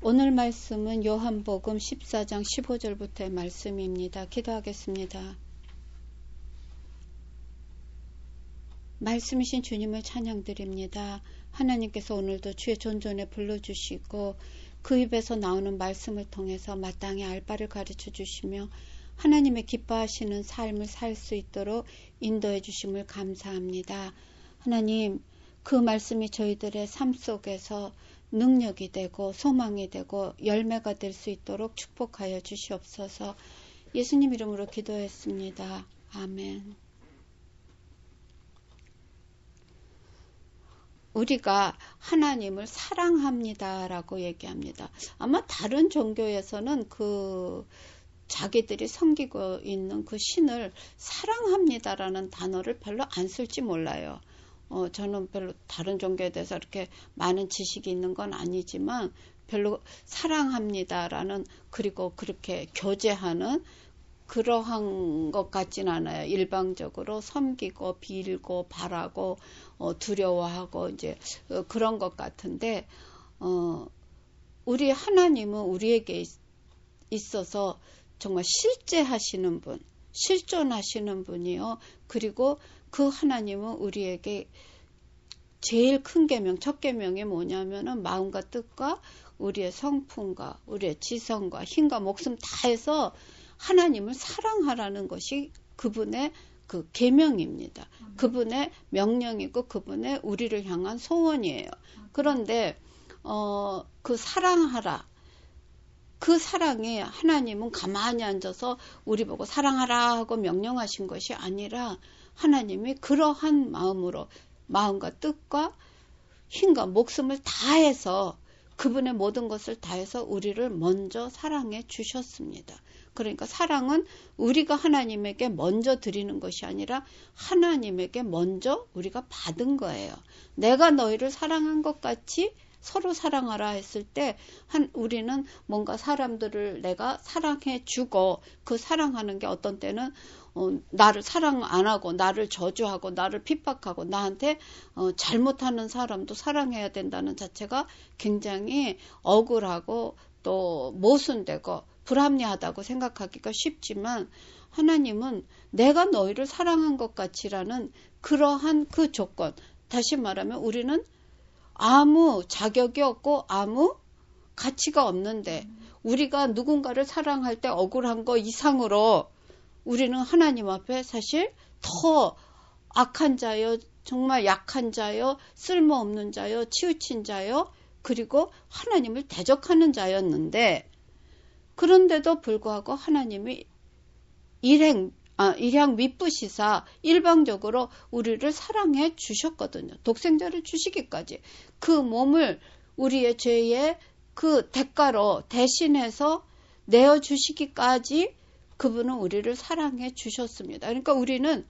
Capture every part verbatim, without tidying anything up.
오늘 말씀은 요한복음 십사 장 십오 절부터의 말씀입니다. 기도하겠습니다. 말씀이신 주님을 찬양드립니다. 하나님께서 오늘도 주의 존존에 불러주시고 그 입에서 나오는 말씀을 통해서 마땅히 알 바를 가르쳐 주시며 하나님의 기뻐하시는 삶을 살 수 있도록 인도해 주심을 감사합니다. 하나님, 그 말씀이 저희들의 삶 속에서 능력이 되고 소망이 되고 열매가 될 수 있도록 축복하여 주시옵소서. 예수님 이름으로 기도했습니다. 아멘. 우리가 하나님을 사랑합니다라고 얘기합니다. 아마 다른 종교에서는 그 자기들이 섬기고 있는 그 신을 사랑합니다라는 단어를 별로 안 쓸지 몰라요. 어, 저는 별로 다른 종교에 대해서 이렇게 많은 지식이 있는 건 아니지만 별로 사랑합니다라는 그리고 그렇게 교제하는 그러한 것 같진 않아요. 일방적으로 섬기고 빌고 바라고 어, 두려워하고 이제 어, 그런 것 같은데 어, 우리 하나님은 우리에게 있, 있어서 정말 실제 하시는 분, 실존하시는 분이요. 그리고 그 하나님은 우리에게 제일 큰 계명, 첫 계명이 뭐냐면은 마음과 뜻과 우리의 성품과 우리의 지성과 힘과 목숨 다 해서 하나님을 사랑하라는 것이 그분의 그 계명입니다. 음. 그분의 명령이고 그분의 우리를 향한 소원이에요. 음. 그런데 어, 그 사랑하라. 그 사랑에 하나님은 가만히 앉아서 우리 보고 사랑하라 하고 명령하신 것이 아니라 하나님이 그러한 마음으로 마음과 뜻과 힘과 목숨을 다해서 그분의 모든 것을 다해서 우리를 먼저 사랑해 주셨습니다. 그러니까 사랑은 우리가 하나님에게 먼저 드리는 것이 아니라 하나님에게 먼저 우리가 받은 거예요. 내가 너희를 사랑한 것 같이 서로 사랑하라 했을 때 한 우리는 뭔가 사람들을 내가 사랑해 주고 그 사랑하는 게 어떤 때는 어, 나를 사랑 안 하고 나를 저주하고 나를 핍박하고 나한테 어, 잘못하는 사람도 사랑해야 된다는 자체가 굉장히 억울하고 또 모순되고 불합리하다고 생각하기가 쉽지만 하나님은 내가 너희를 사랑한 것 같이라는 그러한 그 조건, 다시 말하면 우리는 아무 자격이 없고 아무 가치가 없는데 우리가 누군가를 사랑할 때 억울한 거 이상으로 우리는 하나님 앞에 사실 더 악한 자요, 정말 약한 자요, 쓸모없는 자요, 치우친 자요, 그리고 하나님을 대적하는 자였는데 그런데도 불구하고 하나님이 일행, 아, 일양 미쁘시사 일방적으로 우리를 사랑해 주셨거든요. 독생자를 주시기까지. 그 몸을 우리의 죄의 그 대가로 대신해서 내어주시기까지 그분은 우리를 사랑해 주셨습니다. 그러니까 우리는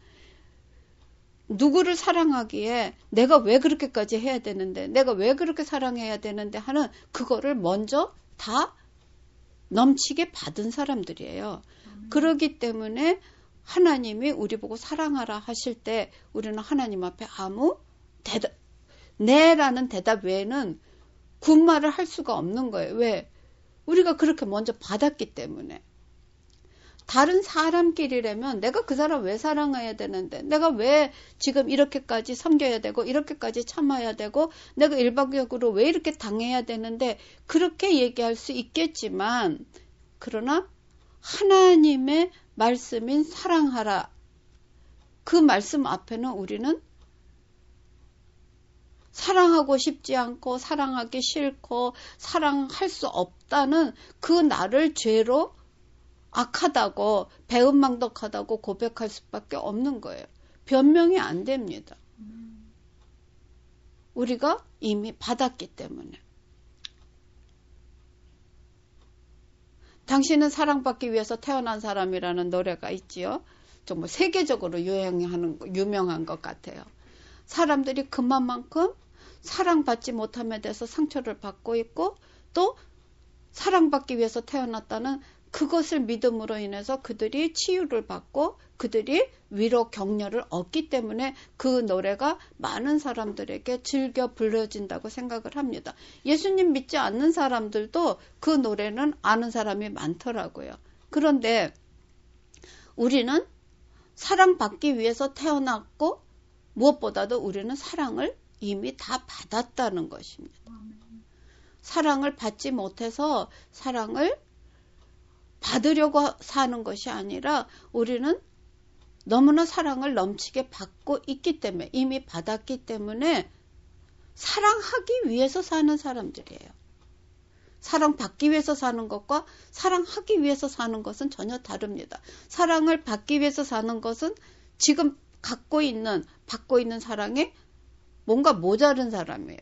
누구를 사랑하기에 내가 왜 그렇게까지 해야 되는데 내가 왜 그렇게 사랑해야 되는데 하는 그거를 먼저 다 넘치게 받은 사람들이에요. 음. 그렇기 때문에 하나님이 우리 보고 사랑하라 하실 때 우리는 하나님 앞에 아무 대답, 네라는 대답 외에는 군말을 할 수가 없는 거예요. 왜? 우리가 그렇게 먼저 받았기 때문에. 다른 사람끼리라면 내가 그 사람 왜 사랑해야 되는데 내가 왜 지금 이렇게까지 섬겨야 되고 이렇게까지 참아야 되고 내가 일방적으로 왜 이렇게 당해야 되는데 그렇게 얘기할 수 있겠지만 그러나 하나님의 말씀인 사랑하라 그 말씀 앞에는 우리는 사랑하고 싶지 않고 사랑하기 싫고 사랑할 수 없다는 그 나를 죄로 악하다고 배은망덕하다고 고백할 수밖에 없는 거예요. 변명이 안 됩니다. 우리가 이미 받았기 때문에. 당신은 사랑받기 위해서 태어난 사람이라는 노래가 있지요. 정말 세계적으로 유행하는 유명한 것 같아요. 사람들이 그만큼 사랑받지 못함에 대해서 상처를 받고 있고 또 사랑받기 위해서 태어났다는 그것을 믿음으로 인해서 그들이 치유를 받고 그들이 위로 격려를 얻기 때문에 그 노래가 많은 사람들에게 즐겨 불려진다고 생각을 합니다. 예수님 믿지 않는 사람들도 그 노래는 아는 사람이 많더라고요. 그런데 우리는 사랑받기 위해서 태어났고 무엇보다도 우리는 사랑을 이미 다 받았다는 것입니다. 사랑을 받지 못해서 사랑을 받으려고 사는 것이 아니라 우리는 너무나 사랑을 넘치게 받고 있기 때문에 이미 받았기 때문에 사랑하기 위해서 사는 사람들이에요. 사랑받기 위해서 사는 것과 사랑하기 위해서 사는 것은 전혀 다릅니다. 사랑을 받기 위해서 사는 것은 지금 갖고 있는 받고 있는 사랑에 뭔가 모자른 사람이에요.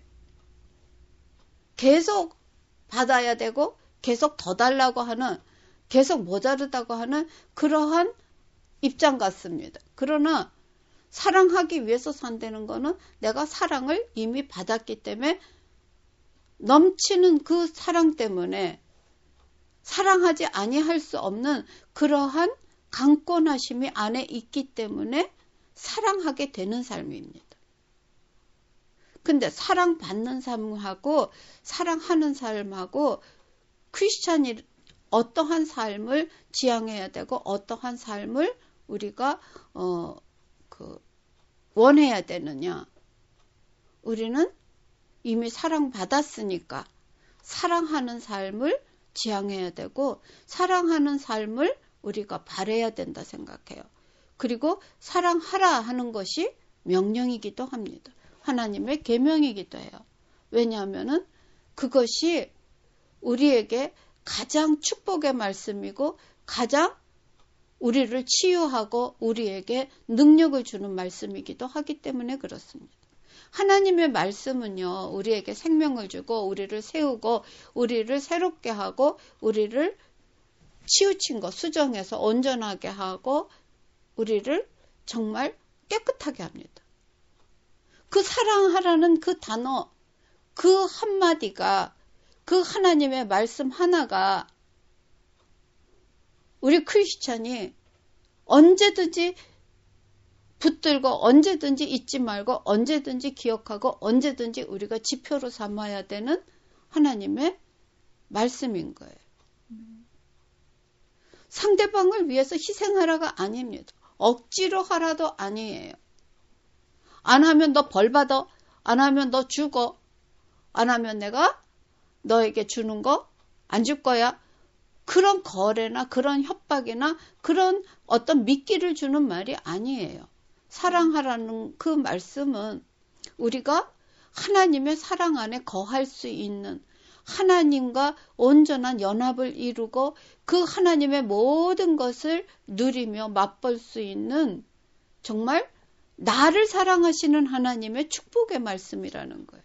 계속 받아야 되고 계속 더 달라고 하는 계속 모자르다고 하는 그러한 입장 같습니다. 그러나 사랑하기 위해서 산다는 거는 내가 사랑을 이미 받았기 때문에 넘치는 그 사랑 때문에 사랑하지 아니할 수 없는 그러한 강권하심이 안에 있기 때문에 사랑하게 되는 삶입니다. 근데 사랑받는 삶하고 사랑하는 삶하고 크리스찬이 어떠한 삶을 지향해야 되고 어떠한 삶을 우리가 어, 그 원해야 되느냐. 우리는 이미 사랑받았으니까 사랑하는 삶을 지향해야 되고 사랑하는 삶을 우리가 바라야 된다 생각해요. 그리고 사랑하라 하는 것이 명령이기도 합니다. 하나님의 계명이기도 해요. 왜냐하면은 그것이 우리에게 가장 축복의 말씀이고 가장 우리를 치유하고 우리에게 능력을 주는 말씀이기도 하기 때문에 그렇습니다. 하나님의 말씀은요, 우리에게 생명을 주고 우리를 세우고 우리를 새롭게 하고 우리를 치우친 것, 수정해서 온전하게 하고 우리를 정말 깨끗하게 합니다. 그 사랑하라는 그 단어, 그 한마디가, 그 하나님의 말씀 하나가 우리 크리스찬이 언제든지 붙들고 언제든지 잊지 말고 언제든지 기억하고 언제든지 우리가 지표로 삼아야 되는 하나님의 말씀인 거예요. 상대방을 위해서 희생하라가 아닙니다. 억지로 하라도 아니에요. 안 하면 너 벌 받아. 안 하면 너 죽어. 안 하면 내가 너에게 주는 거 안 줄 거야. 그런 거래나 그런 협박이나 그런 어떤 미끼를 주는 말이 아니에요. 사랑하라는 그 말씀은 우리가 하나님의 사랑 안에 거할 수 있는 하나님과 온전한 연합을 이루고 그 하나님의 모든 것을 누리며 맛볼 수 있는 정말 나를 사랑하시는 하나님의 축복의 말씀이라는 거예요.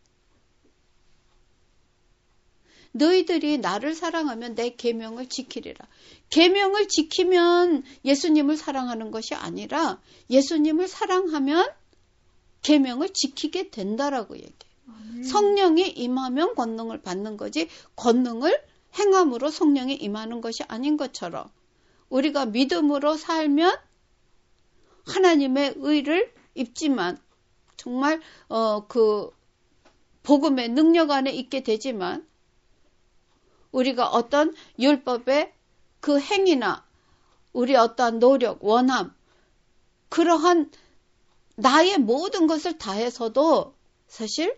너희들이 나를 사랑하면 내 계명을 지키리라. 계명을 지키면 예수님을 사랑하는 것이 아니라 예수님을 사랑하면 계명을 지키게 된다라고 얘기해요. 음. 성령이 임하면 권능을 받는 거지 권능을 행함으로 성령이 임하는 것이 아닌 것처럼 우리가 믿음으로 살면 하나님의 의를 입지만 정말 어, 그 복음의 능력 안에 있게 되지만 우리가 어떤 율법의 그 행위나 우리 어떠한 노력, 원함 그러한 나의 모든 것을 다해서도 사실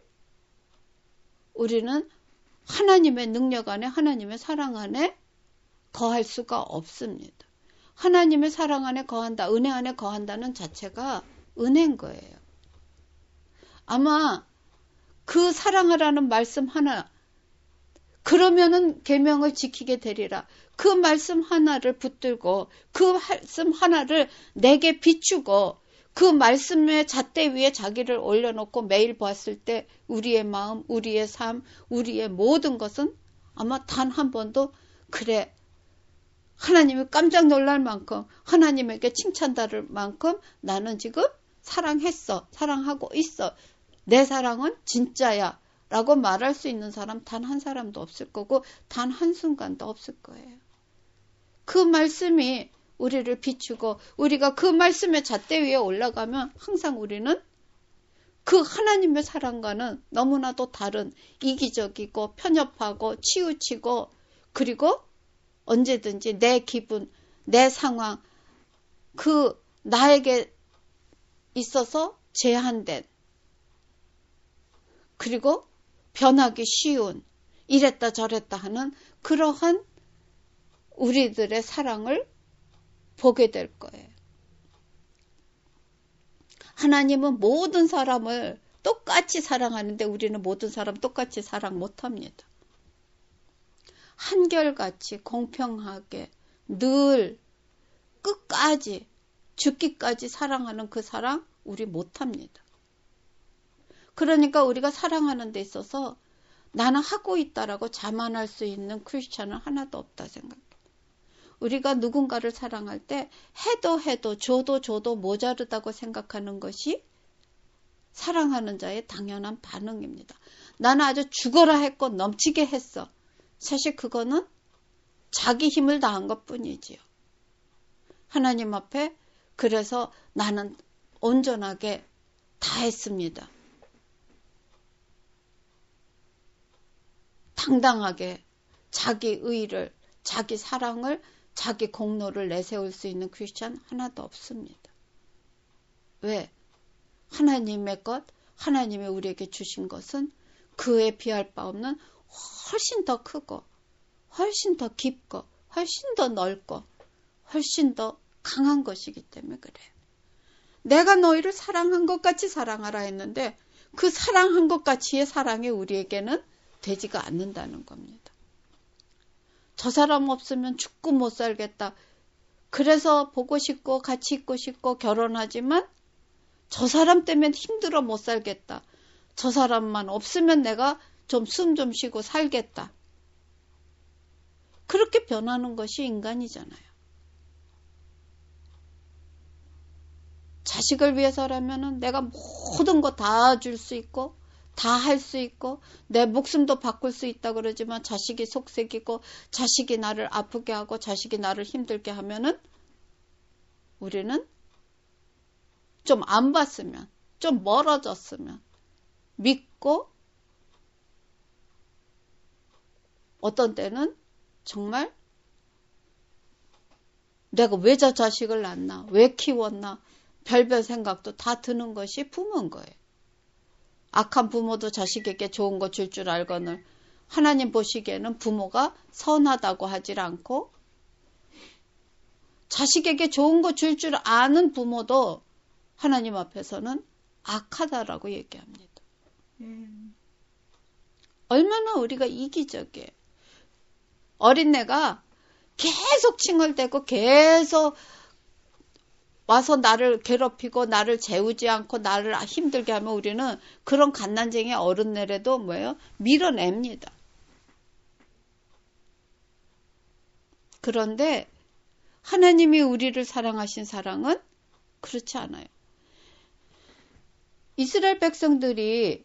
우리는 하나님의 능력 안에 하나님의 사랑 안에 거할 수가 없습니다. 하나님의 사랑 안에 거한다, 은혜 안에 거한다는 자체가 은혜인 거예요. 아마 그 사랑하라는 말씀 하나 그러면은 계명을 지키게 되리라. 그 말씀 하나를 붙들고 그 말씀 하나를 내게 비추고 그 말씀의 잣대 위에 자기를 올려놓고 매일 봤을 때 우리의 마음, 우리의 삶, 우리의 모든 것은 아마 단 한 번도 그래 하나님이 깜짝 놀랄 만큼 하나님에게 칭찬받을 만큼 나는 지금 사랑했어. 사랑하고 있어. 내 사랑은 진짜야. 라고 말할 수 있는 사람 단 한 사람도 없을 거고 단 한순간도 없을 거예요. 그 말씀이 우리를 비추고 우리가 그 말씀의 잣대 위에 올라가면 항상 우리는 그 하나님의 사랑과는 너무나도 다른 이기적이고 편협하고 치우치고 그리고 언제든지 내 기분, 내 상황, 그 나에게 있어서 제한된 그리고 변하기 쉬운 이랬다 저랬다 하는 그러한 우리들의 사랑을 보게 될 거예요. 하나님은 모든 사람을 똑같이 사랑하는데 우리는 모든 사람 똑같이 사랑 못합니다. 한결같이 공평하게 늘 끝까지 죽기까지 사랑하는 그 사랑 우리 못합니다. 그러니까 우리가 사랑하는 데 있어서 나는 하고 있다라고 자만할 수 있는 크리스찬은 하나도 없다 생각해요. 우리가 누군가를 사랑할 때 해도 해도 줘도 줘도 모자르다고 생각하는 것이 사랑하는 자의 당연한 반응입니다. 나는 아주 죽어라 했고 넘치게 했어. 사실 그거는 자기 힘을 다한 것뿐이지요. 하나님 앞에 그래서 나는 온전하게 다 했습니다. 당당하게 자기 의를, 자기 사랑을, 자기 공로를 내세울 수 있는 크리스찬 하나도 없습니다. 왜? 하나님의 것, 하나님이 우리에게 주신 것은 그에 비할 바 없는 훨씬 더 크고 훨씬 더 깊고 훨씬 더 넓고 훨씬 더 강한 것이기 때문에 그래요. 내가 너희를 사랑한 것 같이 사랑하라 했는데 그 사랑한 것 같이의 사랑이 우리에게는 되지가 않는다는 겁니다. 저 사람 없으면 죽고 못 살겠다. 그래서 보고 싶고 같이 있고 싶고 결혼하지만 저 사람 때문에 힘들어 못 살겠다. 저 사람만 없으면 내가 좀 숨 좀 쉬고 살겠다. 그렇게 변하는 것이 인간이잖아요. 자식을 위해서라면 내가 모든 거 다 줄 수 있고 다 할 수 있고 내 목숨도 바꿀 수 있다 그러지만 자식이 속색이고 자식이 나를 아프게 하고 자식이 나를 힘들게 하면은 우리는 좀 안 봤으면 좀 멀어졌으면 믿고 어떤 때는 정말 내가 왜 저 자식을 낳나 왜 키웠나 별별 생각도 다 드는 것이 부모인 거예요. 악한 부모도 자식에게 좋은 거 줄 줄 알거늘 하나님 보시기에는 부모가 선하다고 하질 않고 자식에게 좋은 거 줄 줄 아는 부모도 하나님 앞에서는 악하다라고 얘기합니다. 음. 얼마나 우리가 이기적이에요. 어린애가 계속 칭얼대고 계속 와서 나를 괴롭히고 나를 재우지 않고 나를 힘들게 하면 우리는 그런 갓난쟁이 어른네라도 뭐예요? 밀어냅니다. 그런데 하나님이 우리를 사랑하신 사랑은 그렇지 않아요. 이스라엘 백성들이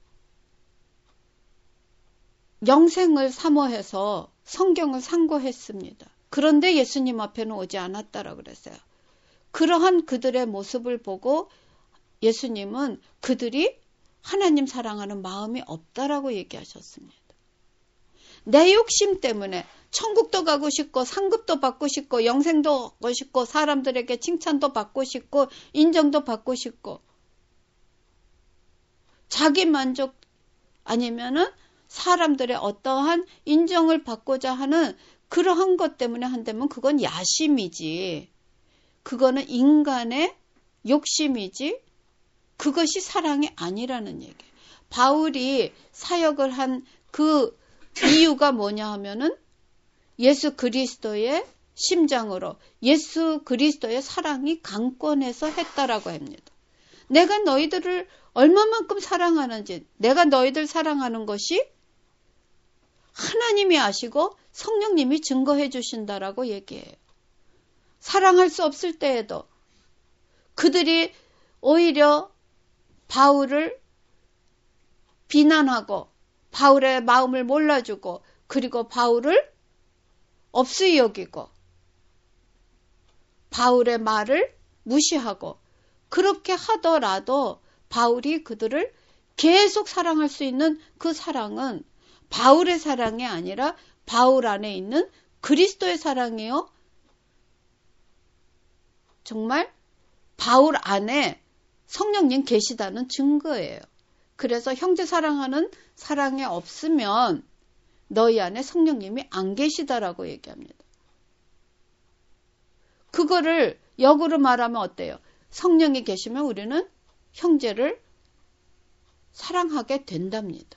영생을 사모해서 성경을 상고했습니다. 그런데 예수님 앞에는 오지 않았다라고 그랬어요. 그러한 그들의 모습을 보고 예수님은 그들이 하나님 사랑하는 마음이 없다라고 얘기하셨습니다. 내 욕심 때문에 천국도 가고 싶고 상급도 받고 싶고 영생도 받고 싶고 사람들에게 칭찬도 받고 싶고 인정도 받고 싶고 자기 만족 아니면은 사람들의 어떠한 인정을 받고자 하는 그러한 것 때문에 한다면 그건 야심이지. 그거는 인간의 욕심이지. 그것이 사랑이 아니라는 얘기예요. 바울이 사역을 한 그 이유가 뭐냐 하면은 예수 그리스도의 심장으로 예수 그리스도의 사랑이 강권해서 했다라고 합니다. 내가 너희들을 얼마만큼 사랑하는지 내가 너희들 사랑하는 것이 하나님이 아시고 성령님이 증거해 주신다라고 얘기해요. 사랑할 수 없을 때에도 그들이 오히려 바울을 비난하고 바울의 마음을 몰라주고 그리고 바울을 없이 여기고 바울의 말을 무시하고 그렇게 하더라도 바울이 그들을 계속 사랑할 수 있는 그 사랑은 바울의 사랑이 아니라 바울 안에 있는 그리스도의 사랑이요. 정말 바울 안에 성령님 계시다는 증거예요. 그래서 형제 사랑하는 사랑이 없으면 너희 안에 성령님이 안 계시다라고 얘기합니다. 그거를 역으로 말하면 어때요? 성령이 계시면 우리는 형제를 사랑하게 된답니다.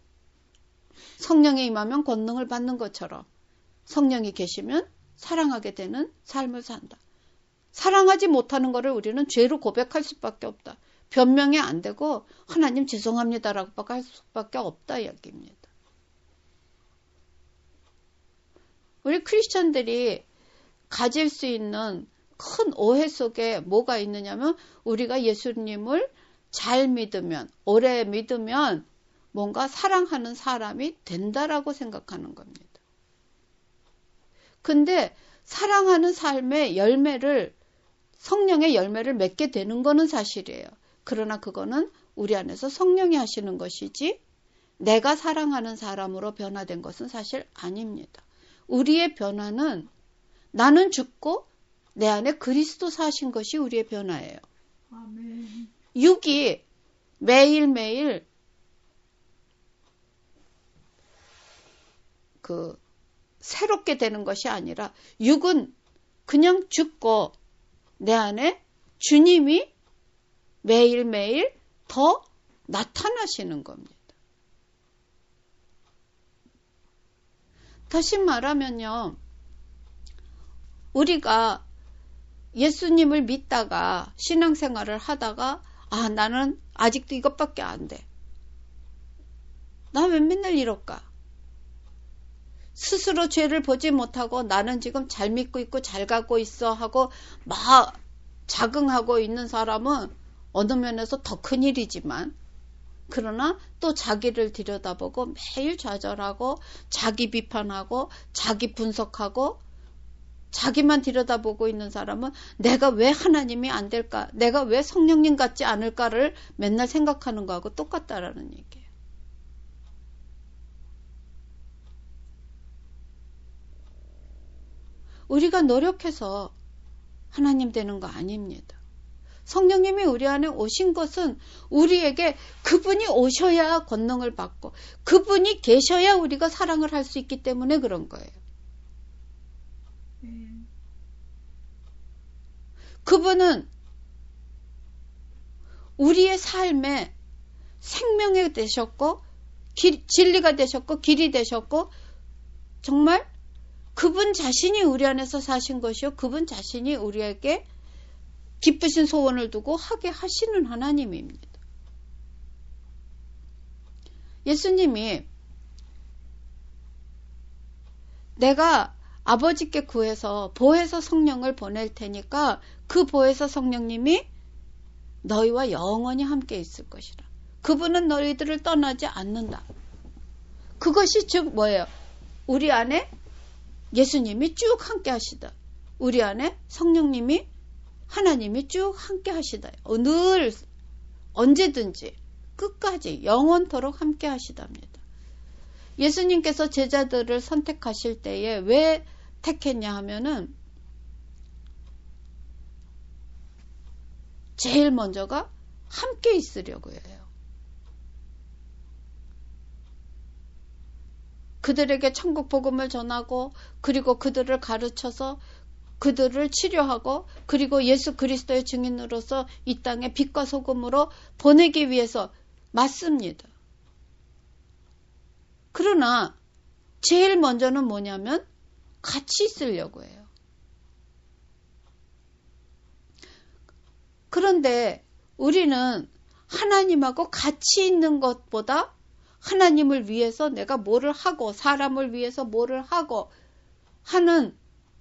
성령이 임하면 권능을 받는 것처럼 성령이 계시면 사랑하게 되는 삶을 산다. 사랑하지 못하는 것을 우리는 죄로 고백할 수밖에 없다. 변명이 안 되고 하나님 죄송합니다라고 할 수밖에 없다 이야기입니다. 우리 크리스천들이 가질 수 있는 큰 오해 속에 뭐가 있느냐면 우리가 예수님을 잘 믿으면 오래 믿으면 뭔가 사랑하는 사람이 된다라고 생각하는 겁니다. 근데 사랑하는 삶의 열매를 성령의 열매를 맺게 되는 거는 사실이에요. 그러나 그거는 우리 안에서 성령이 하시는 것이지 내가 사랑하는 사람으로 변화된 것은 사실 아닙니다. 우리의 변화는 나는 죽고 내 안에 그리스도 사신 것이 우리의 변화예요. 아멘. 육이 매일매일 그 새롭게 되는 것이 아니라 육은 그냥 죽고 내 안에 주님이 매일매일 더 나타나시는 겁니다. 다시 말하면요. 우리가 예수님을 믿다가 신앙생활을 하다가 아 나는 아직도 이것밖에 안 돼. 나 왜 맨날 이럴까? 스스로 죄를 보지 못하고 나는 지금 잘 믿고 있고 잘 가고 있어 하고 막 자긍하고 있는 사람은 어느 면에서 더 큰일이지만 그러나 또 자기를 들여다보고 매일 좌절하고 자기 비판하고 자기 분석하고 자기만 들여다보고 있는 사람은 내가 왜 하나님이 안 될까? 내가 왜 성령님 같지 않을까를 맨날 생각하는 거하고 똑같다라는 얘기예요. 우리가 노력해서 하나님 되는 거 아닙니다. 성령님이 우리 안에 오신 것은 우리에게 그분이 오셔야 권능을 받고 그분이 계셔야 우리가 사랑을 할 수 있기 때문에 그런 거예요. 음. 그분은 우리의 삶에 생명이 되셨고 길, 진리가 되셨고 길이 되셨고 정말 그분 자신이 우리 안에서 사신 것이요. 그분 자신이 우리에게 기쁘신 소원을 두고 하게 하시는 하나님입니다. 예수님이 내가 아버지께 구해서 보혜사 성령을 보낼 테니까 그 보혜사 성령님이 너희와 영원히 함께 있을 것이라. 그분은 너희들을 떠나지 않는다. 그것이 즉 뭐예요? 우리 안에 예수님이 쭉 함께 하시다. 우리 안에 성령님이 하나님이 쭉 함께 하시다. 늘 언제든지 끝까지 영원토록 함께 하시답니다. 예수님께서 제자들을 선택하실 때에 왜 택했냐 하면은 제일 먼저가 함께 있으려고 해요. 그들에게 천국 복음을 전하고 그리고 그들을 가르쳐서 그들을 치료하고 그리고 예수 그리스도의 증인으로서 이 땅에 빛과 소금으로 보내기 위해서 맞습니다. 그러나 제일 먼저는 뭐냐면 같이 있으려고 해요. 그런데 우리는 하나님하고 같이 있는 것보다 하나님을 위해서 내가 뭐를 하고 사람을 위해서 뭐를 하고 하는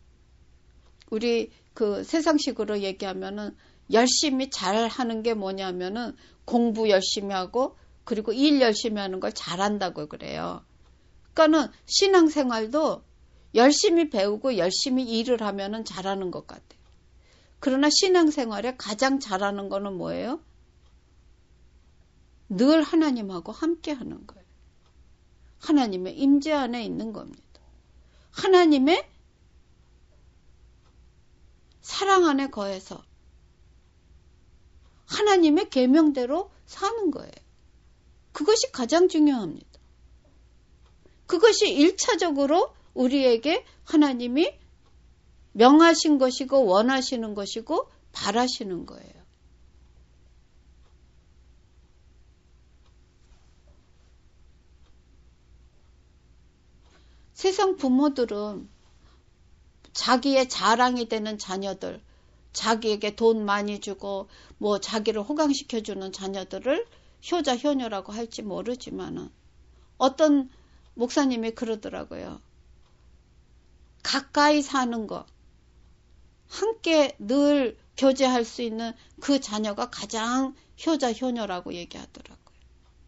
우리 그 세상식으로 얘기하면은 열심히 잘 하는 게 뭐냐면은 공부 열심히 하고 그리고 일 열심히 하는 걸 잘한다고 그래요. 그러니까는 신앙생활도 열심히 배우고 열심히 일을 하면은 잘하는 것 같아요. 그러나 신앙생활에 가장 잘하는 거는 뭐예요? 늘 하나님하고 함께 하는 거예요. 하나님의 임재 안에 있는 겁니다. 하나님의 사랑 안에 거해서 하나님의 계명대로 사는 거예요. 그것이 가장 중요합니다. 그것이 일차적으로 우리에게 하나님이 명하신 것이고 원하시는 것이고 바라시는 거예요. 세상 부모들은 자기의 자랑이 되는 자녀들, 자기에게 돈 많이 주고 뭐 자기를 호강시켜주는 자녀들을 효자 효녀라고 할지 모르지만은 어떤 목사님이 그러더라고요. 가까이 사는 거, 함께 늘 교제할 수 있는 그 자녀가 가장 효자 효녀라고 얘기하더라고요.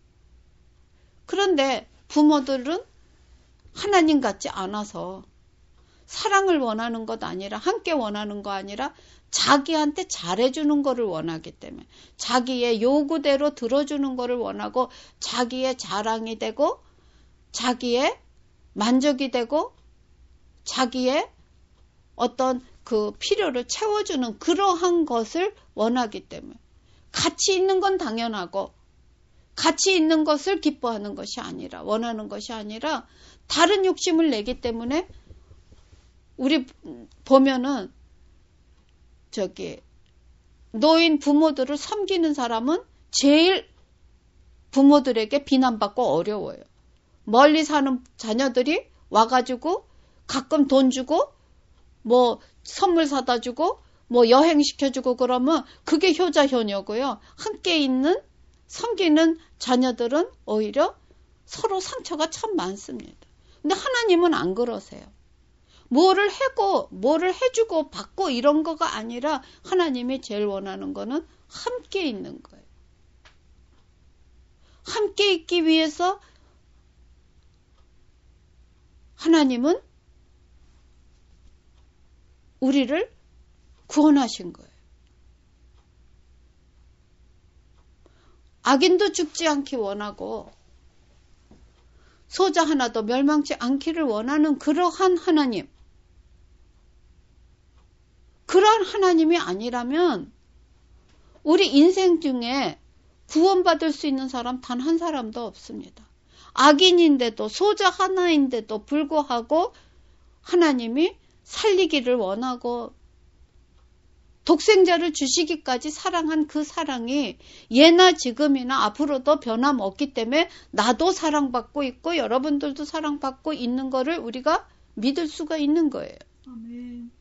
그런데 부모들은 하나님 같지 않아서 사랑을 원하는 것 아니라 함께 원하는 거 아니라 자기한테 잘해주는 거를 원하기 때문에 자기의 요구대로 들어주는 거를 원하고 자기의 자랑이 되고 자기의 만족이 되고 자기의 어떤 그 필요를 채워주는 그러한 것을 원하기 때문에 가치 있는 건 당연하고 가치 있는 것을 기뻐하는 것이 아니라 원하는 것이 아니라 다른 욕심을 내기 때문에 우리 보면은 저기 노인 부모들을 섬기는 사람은 제일 부모들에게 비난받고 어려워요. 멀리 사는 자녀들이 와가지고 가끔 돈 주고 뭐 선물 사다 주고 뭐 여행 시켜주고 그러면 그게 효자 효녀고요. 함께 있는 섬기는 자녀들은 오히려 서로 상처가 참 많습니다. 근데 하나님은 안 그러세요. 뭐를 해고 뭐를 해주고 받고 이런 거가 아니라 하나님이 제일 원하는 거는 함께 있는 거예요. 함께 있기 위해서 하나님은 우리를 구원하신 거예요. 악인도 죽지 않기 원하고 소자 하나도 멸망치 않기를 원하는 그러한 하나님. 그러한 하나님이 아니라면 우리 인생 중에 구원받을 수 있는 사람 단 한 사람도 없습니다. 악인인데도 소자 하나인데도 불구하고 하나님이 살리기를 원하고 독생자를 주시기까지 사랑한 그 사랑이 예나 지금이나 앞으로도 변함없기 때문에 나도 사랑받고 있고 여러분들도 사랑받고 있는 거를 우리가 믿을 수가 있는 거예요. 아멘.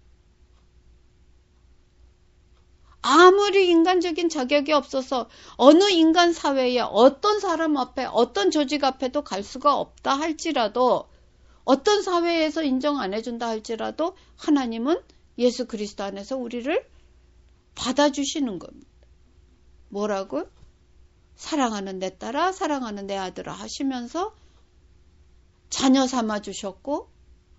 아무리 인간적인 자격이 없어서 어느 인간 사회에 어떤 사람 앞에 어떤 조직 앞에도 갈 수가 없다 할지라도 어떤 사회에서 인정 안 해준다 할지라도 하나님은 예수 그리스도 안에서 우리를 받아주시는 겁니다. 뭐라고? 사랑하는 내 딸아 사랑하는 내 아들아 하시면서 자녀 삼아 주셨고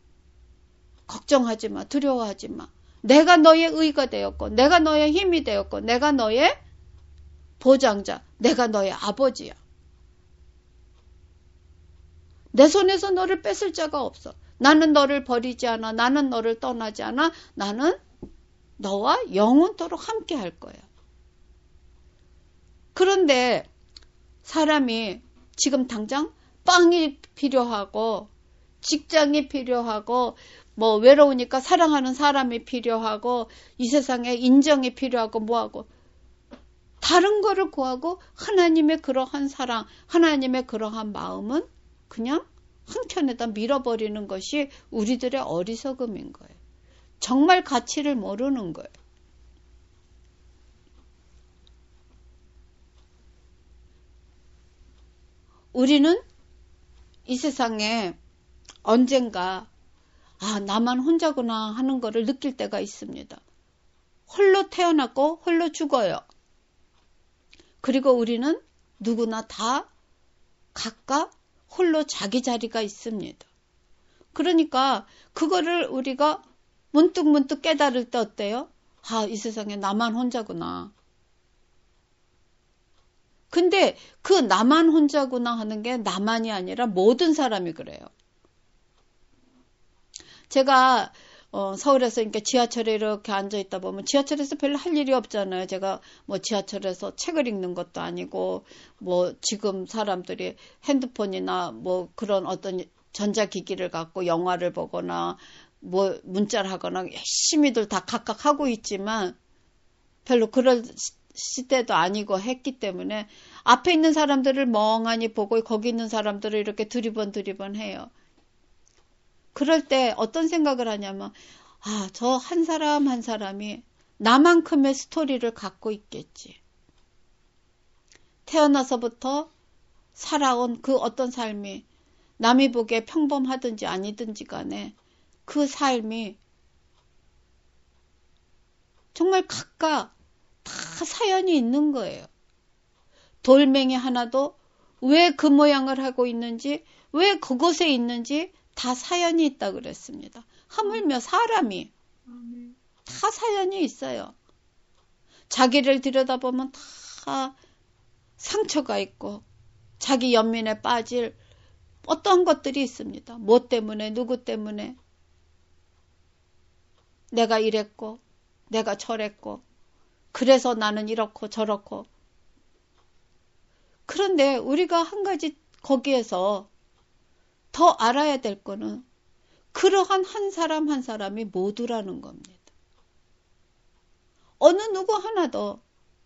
걱정하지 마 두려워하지 마. 내가 너의 의가 되었고 내가 너의 힘이 되었고 내가 너의 보장자 내가 너의 아버지야. 내 손에서 너를 뺏을 자가 없어. 나는 너를 버리지 않아. 나는 너를 떠나지 않아. 나는 너와 영원토록 함께 할 거야. 그런데 사람이 지금 당장 빵이 필요하고 직장이 필요하고 뭐 외로우니까 사랑하는 사람이 필요하고 이 세상에 인정이 필요하고 뭐하고 다른 거를 구하고 하나님의 그러한 사랑, 하나님의 그러한 마음은 그냥 한켠에다 밀어버리는 것이 우리들의 어리석음인 거예요. 정말 가치를 모르는 거예요. 우리는 이 세상에 언젠가 아 나만 혼자구나 하는 거를 느낄 때가 있습니다. 홀로 태어났고 홀로 죽어요. 그리고 우리는 누구나 다 각각 홀로 자기 자리가 있습니다. 그러니까 그거를 우리가 문득문득 깨달을 때 어때요? 아, 이 세상에 나만 혼자구나. 근데 그 나만 혼자구나 하는 게 나만이 아니라 모든 사람이 그래요. 제가 어, 서울에서 이렇게 지하철에 이렇게 앉아 있다 보면 지하철에서 별로 할 일이 없잖아요. 제가 뭐 지하철에서 책을 읽는 것도 아니고 뭐 지금 사람들이 핸드폰이나 뭐 그런 어떤 전자기기를 갖고 영화를 보거나 뭐 문자를 하거나 열심히들 다 각각 하고 있지만 별로 그럴 시대도 아니고 했기 때문에 앞에 있는 사람들을 멍하니 보고 거기 있는 사람들을 이렇게 두리번 두리번 해요. 그럴 때 어떤 생각을 하냐면 아, 저 한 사람 한 사람이 나만큼의 스토리를 갖고 있겠지. 태어나서부터 살아온 그 어떤 삶이 남이 보기에 평범하든지 아니든지 간에 그 삶이 정말 각각 다 사연이 있는 거예요. 돌멩이 하나도 왜 그 모양을 하고 있는지, 왜 그곳에 있는지 다 사연이 있다 그랬습니다. 하물며 사람이 다 사연이 있어요. 자기를 들여다보면 다 상처가 있고 자기 연민에 빠질 어떤 것들이 있습니다. 뭐 때문에, 누구 때문에 내가 이랬고 내가 저랬고 그래서 나는 이렇고 저렇고. 그런데 우리가 한 가지 거기에서 더 알아야 될 거는 그러한 한 사람 한 사람이 모두라는 겁니다. 어느 누구 하나도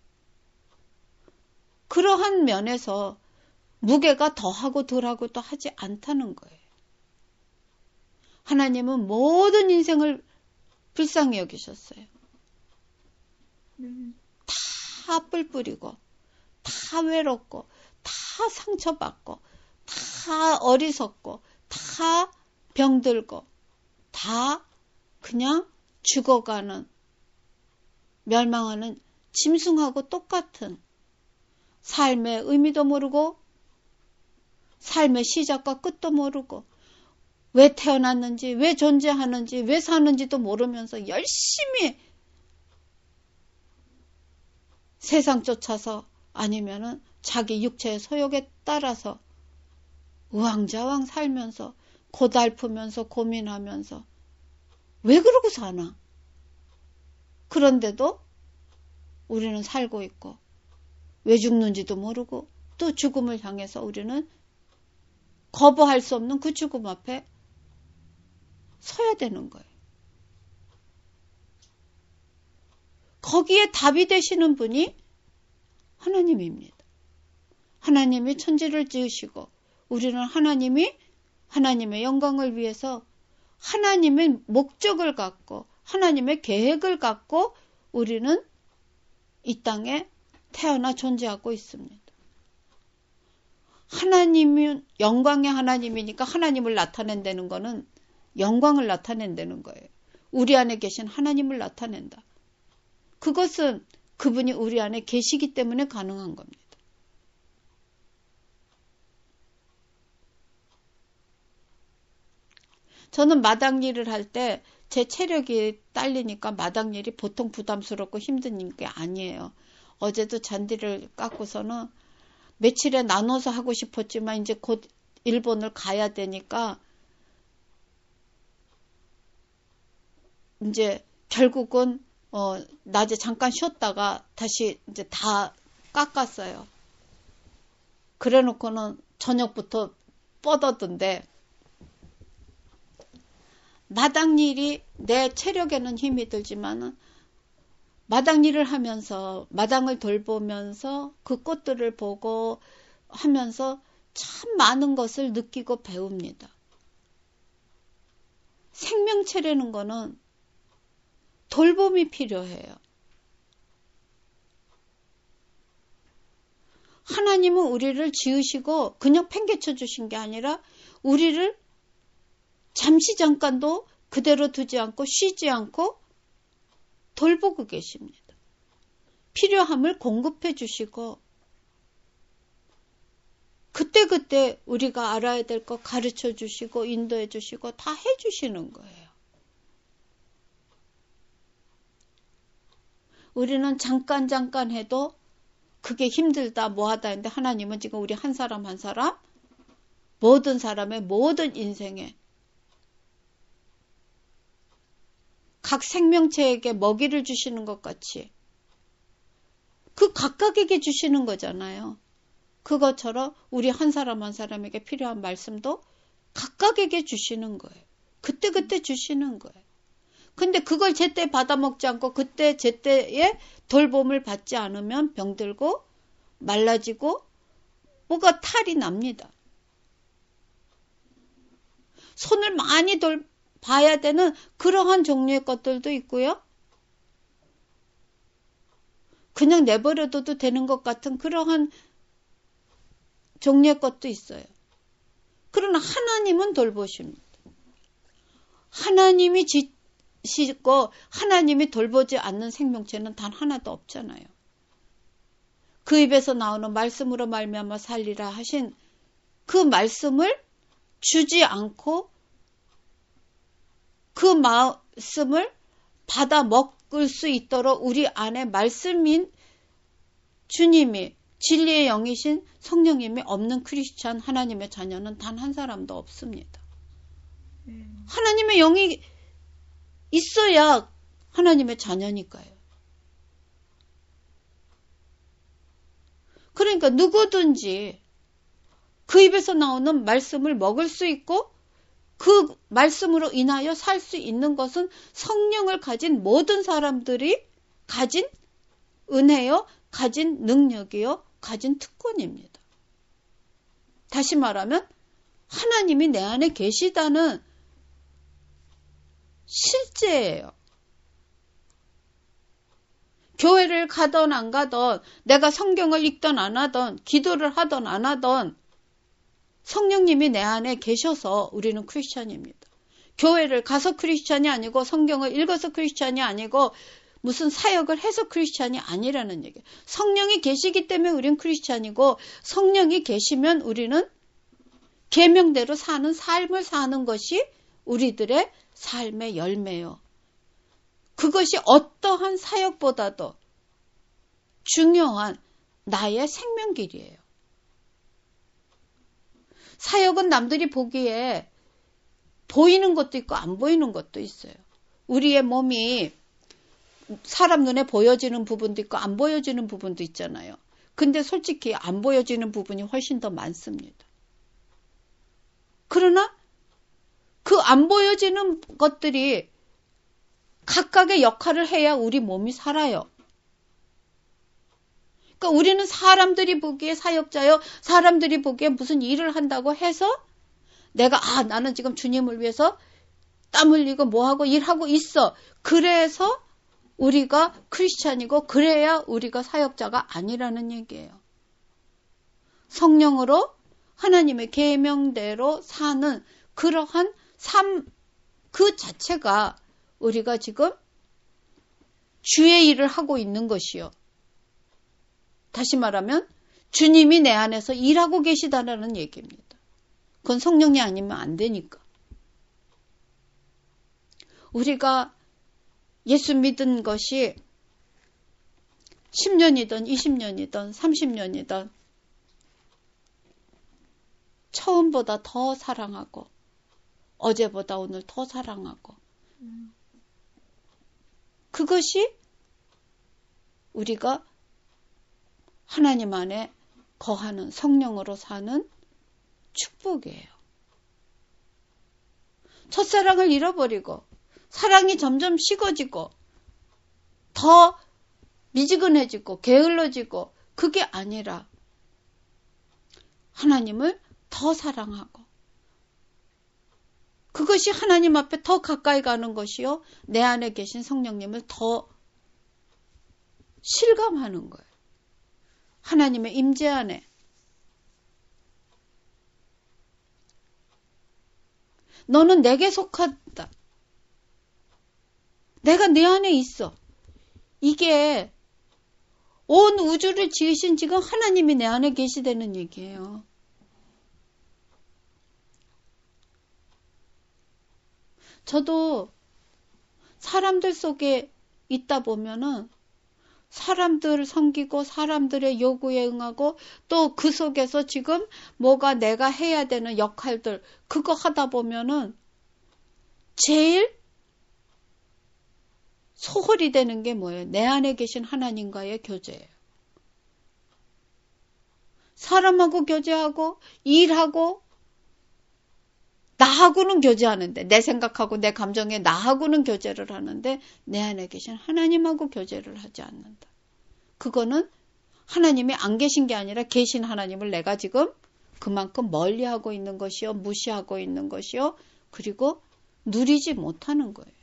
그러한 면에서 무게가 더하고 덜하고 또 하지 않다는 거예요. 하나님은 모든 인생을 불쌍히 여기셨어요. 다 뿔뿔이고 다 외롭고 다 상처받고 다 어리석고 다 병들고 다 그냥 죽어가는 멸망하는 짐승하고 똑같은 삶의 의미도 모르고 삶의 시작과 끝도 모르고 왜 태어났는지 왜 존재하는지 왜 사는지도 모르면서 열심히 세상 쫓아서 아니면은 자기 육체의 소욕에 따라서 우왕좌왕 살면서 고달프면서 고민하면서 왜 그러고 사나? 그런데도 우리는 살고 있고 왜 죽는지도 모르고 또 죽음을 향해서 우리는 거부할 수 없는 그 죽음 앞에 서야 되는 거예요. 거기에 답이 되시는 분이 하나님입니다. 하나님이 천지를 지으시고 우리는 하나님이 하나님의 영광을 위해서 하나님의 목적을 갖고 하나님의 계획을 갖고 우리는 이 땅에 태어나 존재하고 있습니다. 하나님은 영광의 하나님이니까 하나님을 나타낸다는 거는 영광을 나타낸다는 거예요. 우리 안에 계신 하나님을 나타낸다. 그것은 그분이 우리 안에 계시기 때문에 가능한 겁니다. 저는 마당 일을 할 때 제 체력이 딸리니까 마당 일이 보통 부담스럽고 힘든 게 아니에요. 어제도 잔디를 깎고서는 며칠에 나눠서 하고 싶었지만 이제 곧 일본을 가야 되니까 이제 결국은 어, 낮에 잠깐 쉬었다가 다시 이제 다 깎았어요. 그래 놓고는 저녁부터 뻗었던데 마당 일이 내 체력에는 힘이 들지만은 마당 일을 하면서 마당을 돌보면서 그 꽃들을 보고 하면서 참 많은 것을 느끼고 배웁니다. 생명체라는 거는 돌봄이 필요해요. 하나님은 우리를 지으시고 그냥 팽개쳐 주신 게 아니라 우리를 잠시 잠깐도 그대로 두지 않고 쉬지 않고 돌보고 계십니다. 필요함을 공급해 주시고 그때그때 우리가 알아야 될 거 가르쳐 주시고 인도해 주시고 다 해 주시는 거예요. 우리는 잠깐 잠깐 해도 그게 힘들다 뭐하다 했는데 하나님은 지금 우리 한 사람 한 사람 모든 사람의 모든 인생에 각 생명체에게 먹이를 주시는 것 같이 그 각각에게 주시는 거잖아요. 그것처럼 우리 한 사람 한 사람에게 필요한 말씀도 각각에게 주시는 거예요. 그때그때 주시는 거예요. 근데 그걸 제때 받아먹지 않고 그때 제때에 돌봄을 받지 않으면 병들고 말라지고 뭐가 탈이 납니다. 손을 많이 돌 봐야 되는 그러한 종류의 것들도 있고요. 그냥 내버려둬도 되는 것 같은 그러한 종류의 것도 있어요. 그러나 하나님은 돌보십니다. 하나님이 지시고 하나님이 돌보지 않는 생명체는 단 하나도 없잖아요. 그 입에서 나오는 말씀으로 말미암아 살리라 하신 그 말씀을 주지 않고 그 말씀을 받아 먹을 수 있도록 우리 안에 말씀인 주님이 진리의 영이신 성령님이 없는 크리스찬 하나님의 자녀는 단 한 사람도 없습니다. 음. 하나님의 영이 있어야 하나님의 자녀니까요. 그러니까 누구든지 그 입에서 나오는 말씀을 먹을 수 있고 그 말씀으로 인하여 살 수 있는 것은 성령을 가진 모든 사람들이 가진 은혜요, 가진 능력이요, 가진 특권입니다. 다시 말하면 하나님이 내 안에 계시다는 실제예요. 교회를 가던 안 가던 내가 성경을 읽던 안 하던 기도를 하던 안 하던 성령님이 내 안에 계셔서 우리는 크리스찬입니다. 교회를 가서 크리스찬이 아니고 성경을 읽어서 크리스찬이 아니고 무슨 사역을 해서 크리스찬이 아니라는 얘기예요. 성령이 계시기 때문에 우리는 크리스찬이고 성령이 계시면 우리는 계명대로 사는 삶을 사는 것이 우리들의 삶의 열매요. 그것이 어떠한 사역보다도 중요한 나의 생명길이에요. 사역은 남들이 보기에 보이는 것도 있고 안 보이는 것도 있어요. 우리의 몸이 사람 눈에 보여지는 부분도 있고 안 보여지는 부분도 있잖아요. 근데 솔직히 안 보여지는 부분이 훨씬 더 많습니다. 그러나 그 안 보여지는 것들이 각각의 역할을 해야 우리 몸이 살아요. 그러니까 우리는 사람들이 보기에 사역자요, 사람들이 보기에 무슨 일을 한다고 해서 내가 아 나는 지금 주님을 위해서 땀 흘리고 뭐하고 일하고 있어. 그래서 우리가 크리스찬이고 그래야 우리가 사역자가 아니라는 얘기예요. 성령으로 하나님의 계명대로 사는 그러한 삶 그 자체가 우리가 지금 주의 일을 하고 있는 것이요. 다시 말하면 주님이 내 안에서 일하고 계시다라는 얘기입니다. 그건 성령이 아니면 안 되니까. 우리가 예수 믿은 것이 십 년이든 이십 년이든 삼십 년이든 처음보다 더 사랑하고 어제보다 오늘 더 사랑하고 그것이 우리가 하나님 안에 거하는 성령으로 사는 축복이에요. 첫사랑을 잃어버리고 사랑이 점점 식어지고 더 미지근해지고 게을러지고 그게 아니라 하나님을 더 사랑하고 그것이 하나님 앞에 더 가까이 가는 것이요. 내 안에 계신 성령님을 더 실감하는 거예요. 하나님의 임재 안에 너는 내게 속하다. 내가 내 안에 있어. 이게 온 우주를 지으신 지금 하나님이 내 안에 계시다는 얘기예요. 저도 사람들 속에 있다 보면은 사람들 섬기고 사람들의 요구에 응하고 또 그 속에서 지금 뭐가 내가 해야 되는 역할들 그거 하다 보면은 제일 소홀히 되는 게 뭐예요? 내 안에 계신 하나님과의 교제예요. 사람하고 교제하고 일하고 나하고는 교제하는데 내 생각하고 내 감정에 나하고는 교제를 하는데 내 안에 계신 하나님하고 교제를 하지 않는다. 그거는 하나님이 안 계신 게 아니라 계신 하나님을 내가 지금 그만큼 멀리하고 있는 것이요. 무시하고 있는 것이요. 그리고 누리지 못하는 거예요.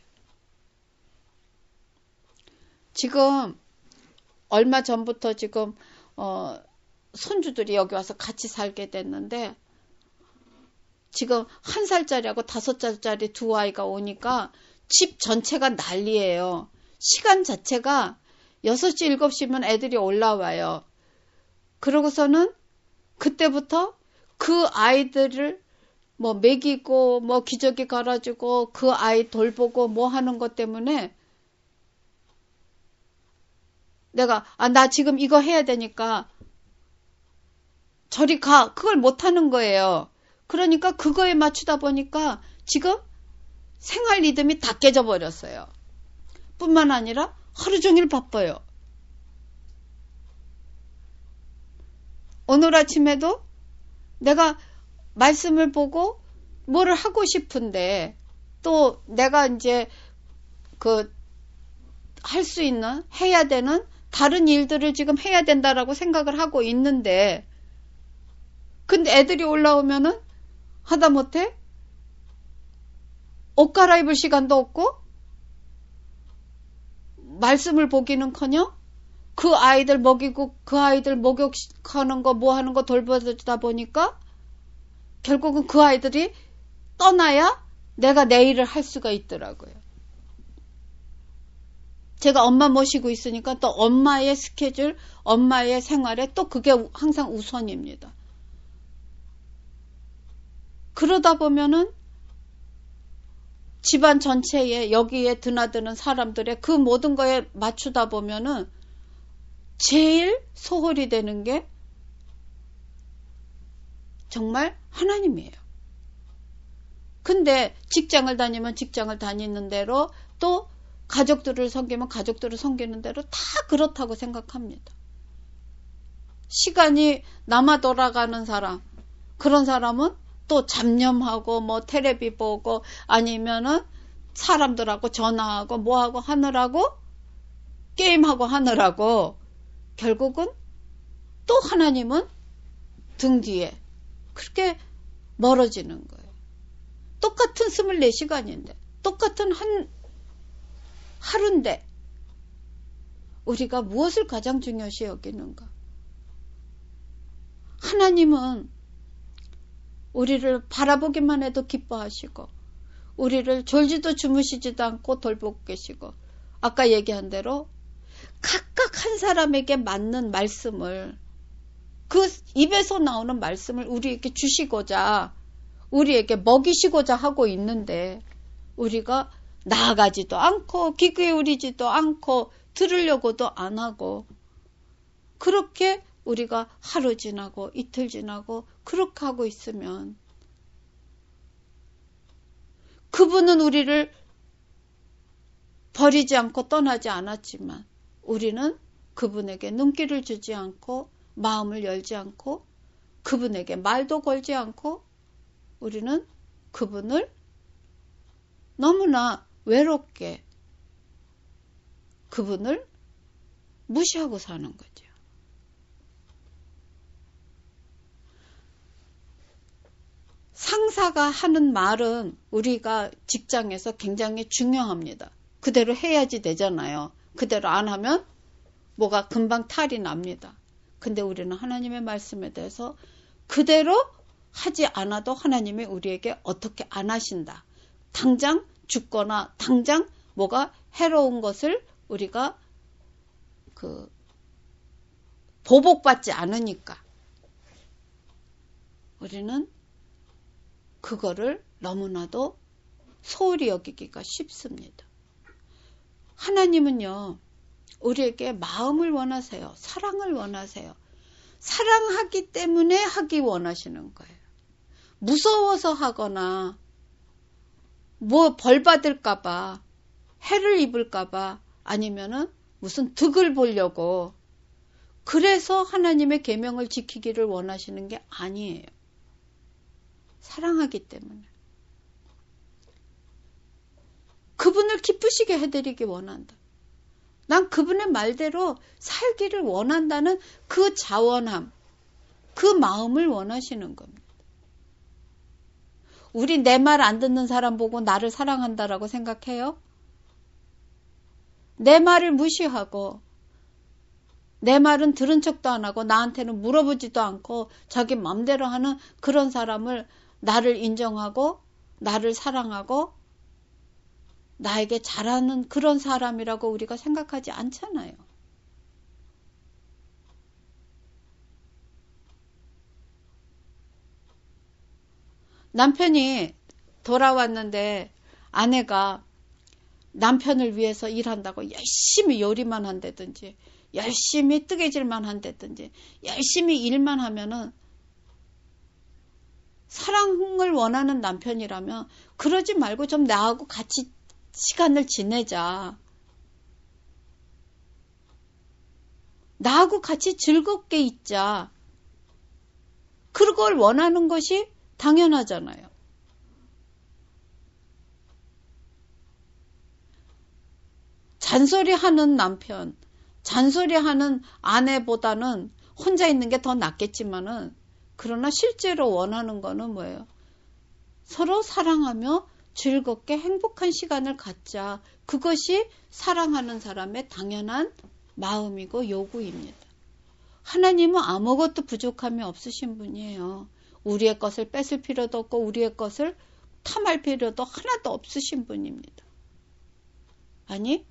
지금 얼마 전부터 지금 어, 손주들이 여기 와서 같이 살게 됐는데 지금 한 살짜리하고 다섯 살짜리 두 아이가 오니까 집 전체가 난리예요. 시간 자체가 여섯 시, 일곱 시면 애들이 올라와요. 그러고서는 그때부터 그 아이들을 뭐 먹이고 뭐 기저귀 갈아주고 그 아이 돌보고 뭐 하는 것 때문에 내가 아, 나 지금 이거 해야 되니까 저리 가. 그걸 못하는 거예요. 그러니까 그거에 맞추다 보니까 지금 생활 리듬이 다 깨져 버렸어요. 뿐만 아니라 하루 종일 바빠요. 오늘 아침에도 내가 말씀을 보고 뭐를 하고 싶은데 또 내가 이제 그 할 수 있는 해야 되는 다른 일들을 지금 해야 된다라고 생각을 하고 있는데 근데 애들이 올라오면은 하다못해 옷 갈아입을 시간도 없고 말씀을 보기는커녕 그 아이들 먹이고 그 아이들 목욕하는 거 뭐 하는 거 돌봐주다 보니까 결국은 그 아이들이 떠나야 내가 내 일을 할 수가 있더라고요. 제가 엄마 모시고 있으니까 또 엄마의 스케줄, 엄마의 생활에 또 그게 항상 우선입니다. 그러다 보면은 집안 전체에 여기에 드나드는 사람들의 그 모든 거에 맞추다 보면은 제일 소홀히 되는 게 정말 하나님이에요. 근데 직장을 다니면 직장을 다니는 대로 또 가족들을 섬기면 가족들을 섬기는 대로 다 그렇다고 생각합니다. 시간이 남아 돌아가는 사람, 그런 사람은 또 잡념하고 뭐 텔레비 보고 아니면은 사람들하고 전화하고 뭐하고 하느라고 게임하고 하느라고 결국은 또 하나님은 등 뒤에 그렇게 멀어지는 거예요. 똑같은 스물네 시간인데 똑같은 한 하루인데 우리가 무엇을 가장 중요시 여기는가? 하나님은 우리를 바라보기만 해도 기뻐하시고 우리를 졸지도 주무시지도 않고 돌보고 계시고 아까 얘기한 대로 각각 한 사람에게 맞는 말씀을 그 입에서 나오는 말씀을 우리에게 주시고자 우리에게 먹이시고자 하고 있는데 우리가 나아가지도 않고 귀 기울이지도 않고 들으려고도 안 하고 그렇게 우리가 하루 지나고 이틀 지나고 그렇게 하고 있으면 그분은 우리를 버리지 않고 떠나지 않았지만 우리는 그분에게 눈길을 주지 않고 마음을 열지 않고 그분에게 말도 걸지 않고 우리는 그분을 너무나 외롭게 그분을 무시하고 사는 거죠. 상사가 하는 말은 우리가 직장에서 굉장히 중요합니다. 그대로 해야지 되잖아요. 그대로 안 하면 뭐가 금방 탈이 납니다. 근데 우리는 하나님의 말씀에 대해서 그대로 하지 않아도 하나님이 우리에게 어떻게 안 하신다. 당장 죽거나 당장 뭐가 해로운 것을 우리가 그 보복받지 않으니까 우리는 그거를 너무나도 소홀히 여기기가 쉽습니다. 하나님은요, 우리에게 마음을 원하세요. 사랑을 원하세요. 사랑하기 때문에 하기 원하시는 거예요. 무서워서 하거나 뭐 벌 받을까봐, 해를 입을까봐, 아니면은 무슨 득을 보려고, 그래서 하나님의 계명을 지키기를 원하시는 게 아니에요. 사랑하기 때문에. 그분을 기쁘시게 해드리기 원한다. 난 그분의 말대로 살기를 원한다는 그 자원함, 그 마음을 원하시는 겁니다. 우리 내 말 안 듣는 사람 보고 나를 사랑한다라고 생각해요? 내 말을 무시하고 내 말은 들은 척도 안 하고 나한테는 물어보지도 않고 자기 맘대로 하는 그런 사람을 나를 인정하고 나를 사랑하고 나에게 잘하는 그런 사람이라고 우리가 생각하지 않잖아요. 남편이 돌아왔는데 아내가 남편을 위해서 일한다고 열심히 요리만 한다든지 열심히 뜨개질만 한다든지 열심히 일만 하면은, 사랑을 원하는 남편이라면 그러지 말고 좀 나하고 같이 시간을 지내자. 나하고 같이 즐겁게 있자. 그걸 원하는 것이 당연하잖아요. 잔소리하는 남편, 잔소리하는 아내보다는 혼자 있는 게 더 낫겠지만은, 그러나 실제로 원하는 거는 뭐예요? 서로 사랑하며 즐겁게 행복한 시간을 갖자. 그것이 사랑하는 사람의 당연한 마음이고 요구입니다. 하나님은 아무것도 부족함이 없으신 분이에요. 우리의 것을 뺏을 필요도 없고 우리의 것을 탐할 필요도 하나도 없으신 분입니다. 아니,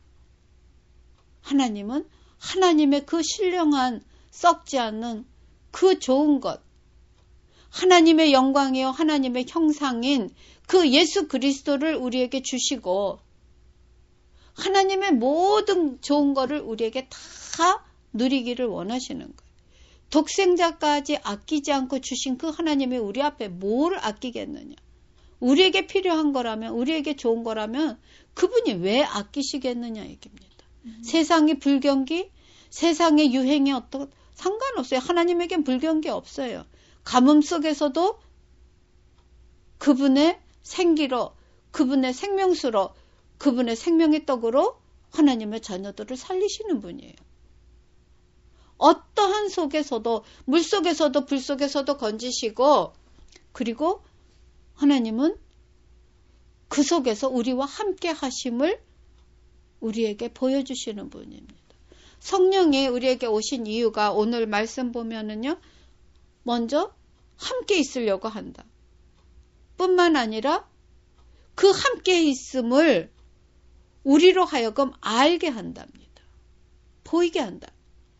하나님은 하나님의 그 신령한 썩지 않는 그 좋은 것, 하나님의 영광이요 하나님의 형상인 그 예수 그리스도를 우리에게 주시고, 하나님의 모든 좋은 거를 우리에게 다 누리기를 원하시는 거예요. 독생자까지 아끼지 않고 주신 그 하나님이 우리 앞에 뭘 아끼겠느냐. 우리에게 필요한 거라면, 우리에게 좋은 거라면 그분이 왜 아끼시겠느냐 얘기입니다. 음. 세상의 불경기, 세상의 유행이 어떤 상관없어요. 하나님에겐 불경기 없어요. 가뭄 속에서도 그분의 생기로, 그분의 생명수로, 그분의 생명의 떡으로 하나님의 자녀들을 살리시는 분이에요. 어떠한 속에서도, 물 속에서도 불 속에서도 건지시고, 그리고 하나님은 그 속에서 우리와 함께 하심을 우리에게 보여주시는 분입니다. 성령이 우리에게 오신 이유가 오늘 말씀 보면은요, 먼저 함께 있으려고 한다. 뿐만 아니라 그 함께 있음을 우리로 하여금 알게 한답니다. 보이게 한다.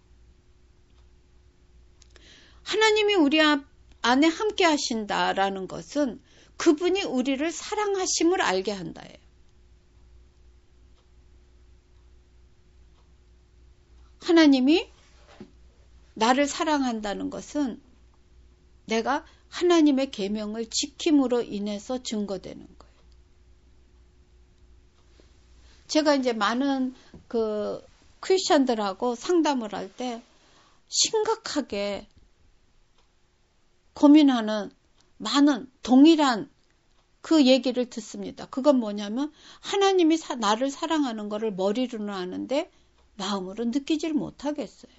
하나님이 우리 안에 함께 하신다라는 것은 그분이 우리를 사랑하심을 알게 한다예요. 하나님이 나를 사랑한다는 것은 내가 하나님의 계명을 지킴으로 인해서 증거되는 거예요. 제가 이제 많은 그 크리스천들하고 상담을 할 때 심각하게 고민하는 많은 동일한 그 얘기를 듣습니다. 그건 뭐냐면 하나님이 사, 나를 사랑하는 거를 머리로는 아는데 마음으로 느끼질 못하겠어요.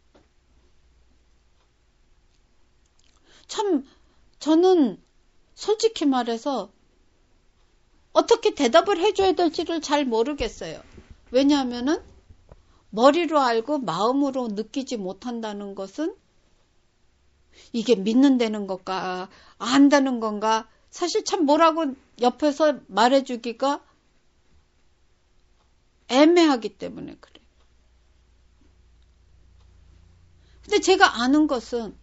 참 저는 솔직히 말해서 어떻게 대답을 해줘야 될지를 잘 모르겠어요. 왜냐하면은 머리로 알고 마음으로 느끼지 못한다는 것은 이게 믿는다는 것과 안다는 건가, 사실 참 뭐라고 옆에서 말해주기가 애매하기 때문에 그래요. 근데 제가 아는 것은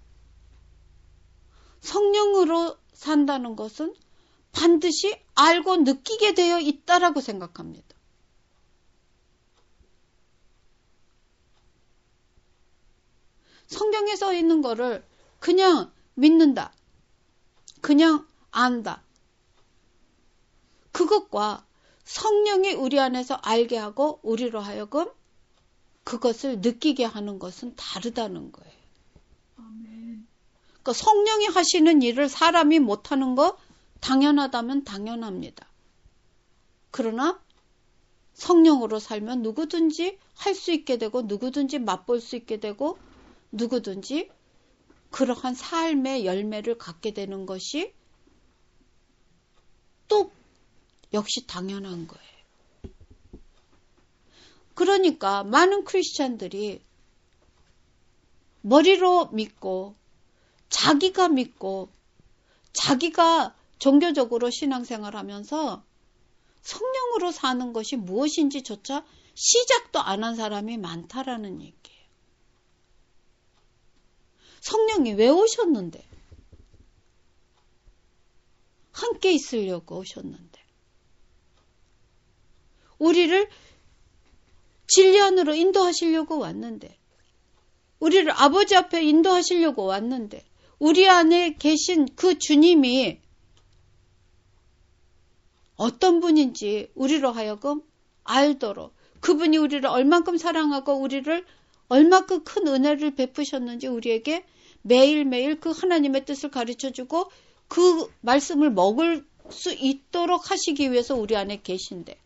성령으로 산다는 것은 반드시 알고 느끼게 되어 있다라고 생각합니다. 성경에 써 있는 거를 그냥 믿는다. 그냥 안다. 그것과 성령이 우리 안에서 알게 하고 우리로 하여금 그것을 느끼게 하는 것은 다르다는 거예요. 아멘. 그러니까 성령이 하시는 일을 사람이 못하는 거 당연하다면 당연합니다. 그러나 성령으로 살면 누구든지 할 수 있게 되고 누구든지 맛볼 수 있게 되고 누구든지 그러한 삶의 열매를 갖게 되는 것이 또 역시 당연한 거예요. 그러니까 많은 크리스찬들이 머리로 믿고 자기가 믿고 자기가 종교적으로 신앙생활하면서 성령으로 사는 것이 무엇인지조차 시작도 안 한 사람이 많다라는 얘기예요. 성령이 왜 오셨는데? 함께 있으려고 오셨는데. 우리를 진리 안으로 인도하시려고 왔는데. 우리를 아버지 앞에 인도하시려고 왔는데. 우리 안에 계신 그 주님이 어떤 분인지 우리로 하여금 알도록 그분이 우리를 얼만큼 사랑하고 우리를 얼마큼 큰 은혜를 베푸셨는지 우리에게 매일매일 그 하나님의 뜻을 가르쳐주고 그 말씀을 먹을 수 있도록 하시기 위해서 우리 안에 계신데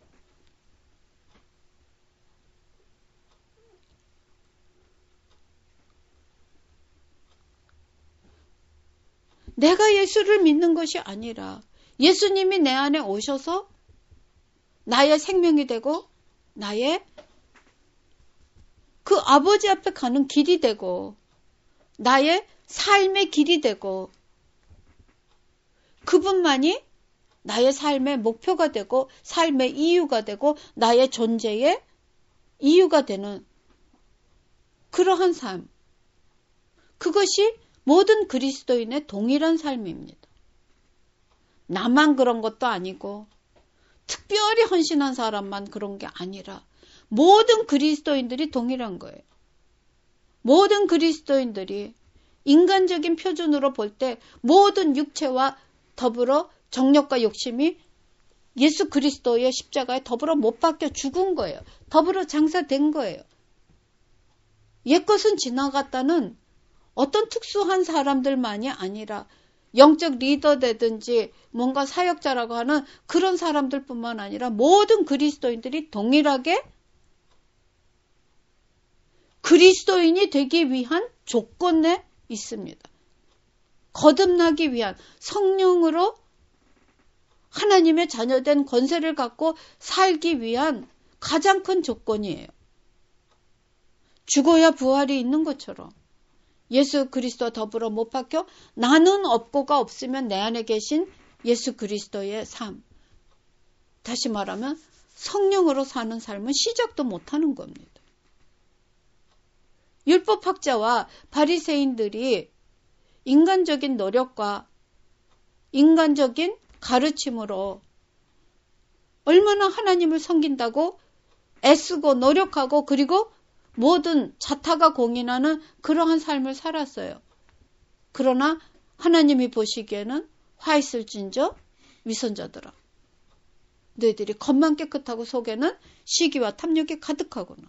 내가 예수를 믿는 것이 아니라 예수님이 내 안에 오셔서 나의 생명이 되고 나의 그 아버지 앞에 가는 길이 되고 나의 삶의 길이 되고 그분만이 나의 삶의 목표가 되고 삶의 이유가 되고 나의 존재의 이유가 되는 그러한 삶. 그것이 모든 그리스도인의 동일한 삶입니다. 나만 그런 것도 아니고 특별히 헌신한 사람만 그런 게 아니라 모든 그리스도인들이 동일한 거예요. 모든 그리스도인들이 인간적인 표준으로 볼 때 모든 육체와 더불어 정욕과 욕심이 예수 그리스도의 십자가에 더불어 못 박혀 죽은 거예요. 더불어 장사된 거예요. 옛것은 지나갔다는 어떤 특수한 사람들만이 아니라 영적 리더되든지 뭔가 사역자라고 하는 그런 사람들뿐만 아니라 모든 그리스도인들이 동일하게 그리스도인이 되기 위한 조건에 있습니다. 거듭나기 위한 성령으로 하나님의 자녀된 권세를 갖고 살기 위한 가장 큰 조건이에요. 죽어야 부활이 있는 것처럼 예수 그리스도와 더불어 못 박혀 나는 없고가 없으면 내 안에 계신 예수 그리스도의 삶. 다시 말하면 성령으로 사는 삶은 시작도 못하는 겁니다. 율법학자와 바리새인들이 인간적인 노력과 인간적인 가르침으로 얼마나 하나님을 섬긴다고 애쓰고 노력하고 그리고 모든 자타가 공인하는 그러한 삶을 살았어요. 그러나 하나님이 보시기에는 화 있을진저 위선자들아. 너희들이 겉만 깨끗하고 속에는 시기와 탐욕이 가득하구나.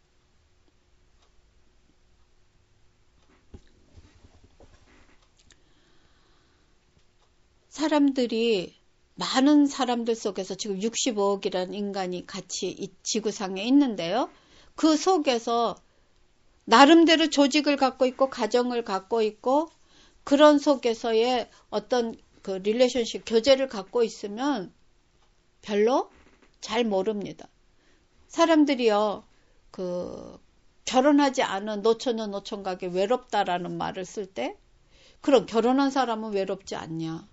사람들이 많은 사람들 속에서 지금 육십오억이라는 인간이 같이 이 지구상에 있는데요. 그 속에서 나름대로 조직을 갖고 있고 가정을 갖고 있고 그런 속에서의 어떤 그 릴레이션십 교제를 갖고 있으면 별로 잘 모릅니다. 사람들이요 그 결혼하지 않은 노처녀 노총각이 외롭다라는 말을 쓸 때 그럼 결혼한 사람은 외롭지 않냐?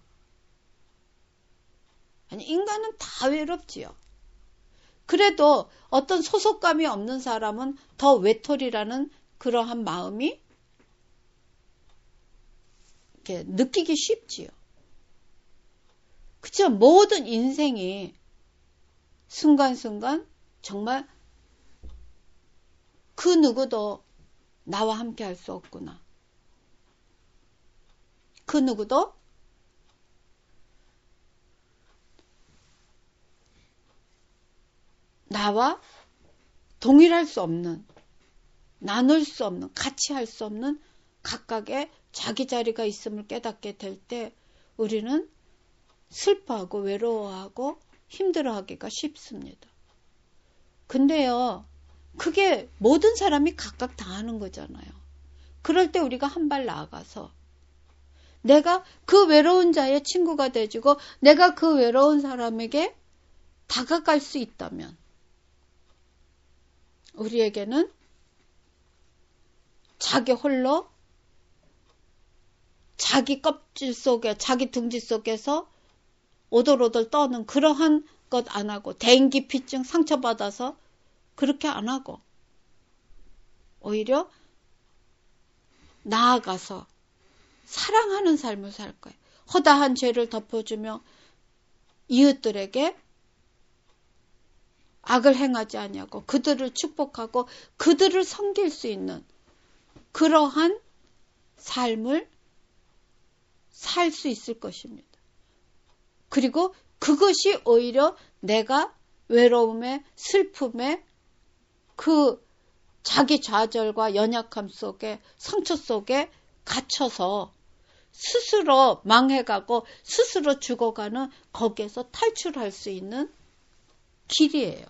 아니 인간은 다 외롭지요. 그래도 어떤 소속감이 없는 사람은 더 외톨이라는 그러한 마음이 이렇게 느끼기 쉽지요. 그쵸? 모든 인생이 순간순간 정말 그 누구도 나와 함께 할 수 없구나. 그 누구도 나와 동일할 수 없는, 나눌 수 없는, 같이 할 수 없는 각각의 자기 자리가 있음을 깨닫게 될 때 우리는 슬퍼하고 외로워하고 힘들어하기가 쉽습니다. 근데요, 그게 모든 사람이 각각 다 하는 거잖아요. 그럴 때 우리가 한 발 나아가서 내가 그 외로운 자의 친구가 돼주고 내가 그 외로운 사람에게 다가갈 수 있다면 우리에게는 자기 홀로 자기 껍질 속에 자기 둥지 속에서 오돌오돌 떠는 그러한 것 안 하고 대인기피증 상처받아서 그렇게 안 하고 오히려 나아가서 사랑하는 삶을 살 거예요. 허다한 죄를 덮어주며 이웃들에게 악을 행하지 아니하고 그들을 축복하고 그들을 섬길 수 있는 그러한 삶을 살 수 있을 것입니다. 그리고 그것이 오히려 내가 외로움에 슬픔에 그 자기 좌절과 연약함 속에 상처 속에 갇혀서 스스로 망해가고 스스로 죽어가는 거기에서 탈출할 수 있는 길이에요.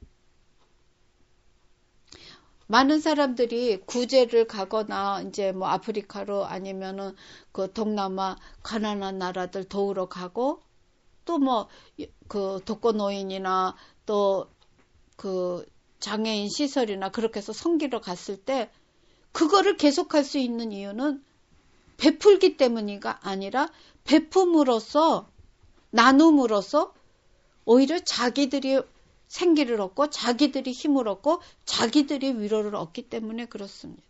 많은 사람들이 구제를 가거나 이제 뭐 아프리카로 아니면은 그 동남아 가난한 나라들 도우러 가고 또 뭐 그 독거노인이나 또 그 장애인 시설이나 그렇게 해서 섬기러 갔을 때 그거를 계속할 수 있는 이유는 베풀기 때문이가 아니라 베품으로써 나눔으로써 오히려 자기들이 생기를 얻고 자기들이 힘을 얻고 자기들이 위로를 얻기 때문에 그렇습니다.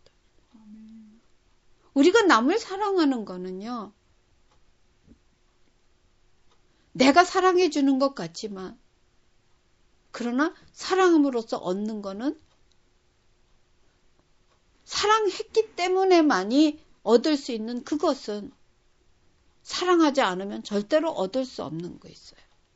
우리가 남을 사랑하는 거는요. 내가 사랑해 주는 것 같지만 그러나 사랑함으로써 얻는 거는 사랑했기 때문에만이 얻을 수 있는 그것은 사랑하지 않으면 절대로 얻을 수 없는 거 있어요.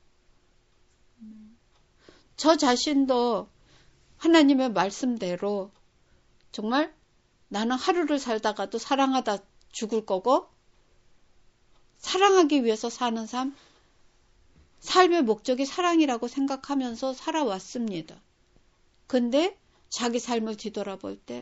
저 자신도 하나님의 말씀대로 정말 나는 하루를 살다가도 사랑하다 죽을 거고 사랑하기 위해서 사는 삶, 삶의 목적이 사랑이라고 생각하면서 살아왔습니다. 근데 자기 삶을 뒤돌아볼 때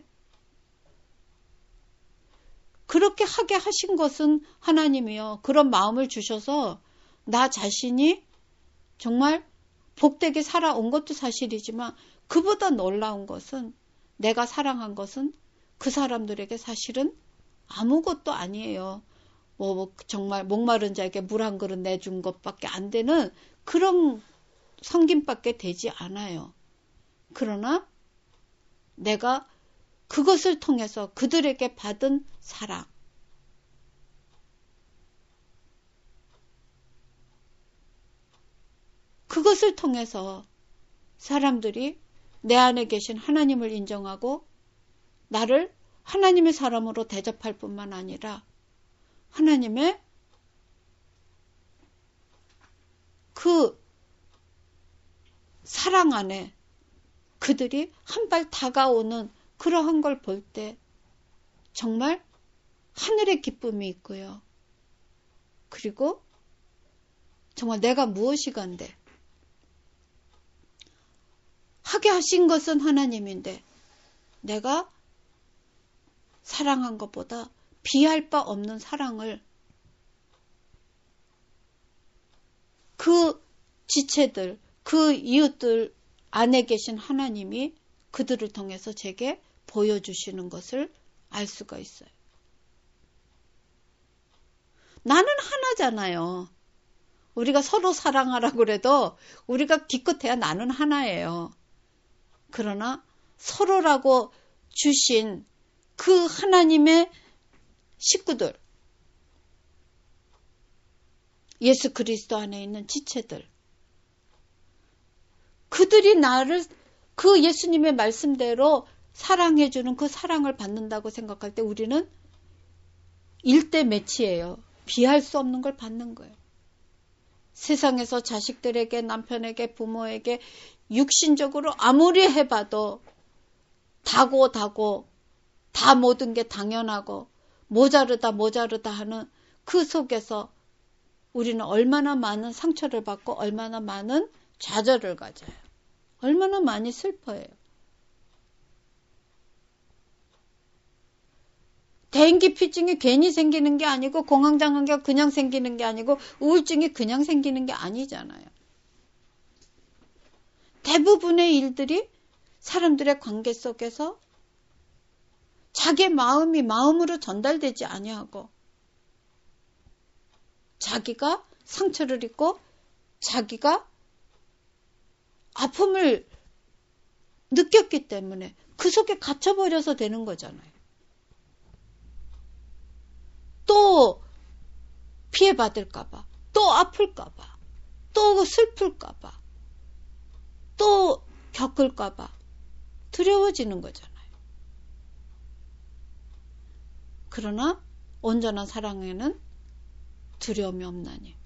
그렇게 하게 하신 것은 하나님이요. 그런 마음을 주셔서 나 자신이 정말 복되게 살아온 것도 사실이지만 그보다 놀라운 것은 내가 사랑한 것은 그 사람들에게 사실은 아무것도 아니에요. 뭐 정말 목마른 자에게 물 한 그릇 내준 것밖에 안 되는 그런 섬김밖에 되지 않아요. 그러나 내가 그것을 통해서 그들에게 받은 사랑, 그것을 통해서 사람들이 내 안에 계신 하나님을 인정하고 나를 하나님의 사람으로 대접할 뿐만 아니라 하나님의 그 사랑 안에 그들이 한 발 다가오는 그러한 걸 볼 때 정말 하늘의 기쁨이 있고요. 그리고 정말 내가 무엇이간데 하게 하신 것은 하나님인데 내가 사랑한 것보다 비할 바 없는 사랑을 그 지체들, 그 이웃들 안에 계신 하나님이 그들을 통해서 제게 보여주시는 것을 알 수가 있어요. 나는 하나잖아요. 우리가 서로 사랑하라고 그래도 우리가 기껏해야 나는 하나예요. 그러나 서로라고 주신 그 하나님의 식구들, 예수 그리스도 안에 있는 지체들, 그들이 나를 그 예수님의 말씀대로 사랑해주는 그 사랑을 받는다고 생각할 때 우리는 일대 매치예요. 비할 수 없는 걸 받는 거예요. 세상에서 자식들에게, 남편에게, 부모에게 육신적으로 아무리 해봐도 다고 다고 다 모든 게 당연하고 모자르다 모자르다 하는 그 속에서 우리는 얼마나 많은 상처를 받고 얼마나 많은 좌절을 가져요. 얼마나 많이 슬퍼해요. 대인기피증이 괜히 생기는 게 아니고 공황장애가 그냥 생기는 게 아니고 우울증이 그냥 생기는 게 아니잖아요. 대부분의 일들이 사람들의 관계 속에서 자기 마음이 마음으로 전달되지 아니하고 자기가 상처를 입고 자기가 아픔을 느꼈기 때문에 그 속에 갇혀버려서 되는 거잖아요. 또 피해받을까봐, 또 아플까봐, 또 슬플까봐, 또 겪을까봐 두려워지는 거잖아요. 그러나 온전한 사랑에는 두려움이 없나니.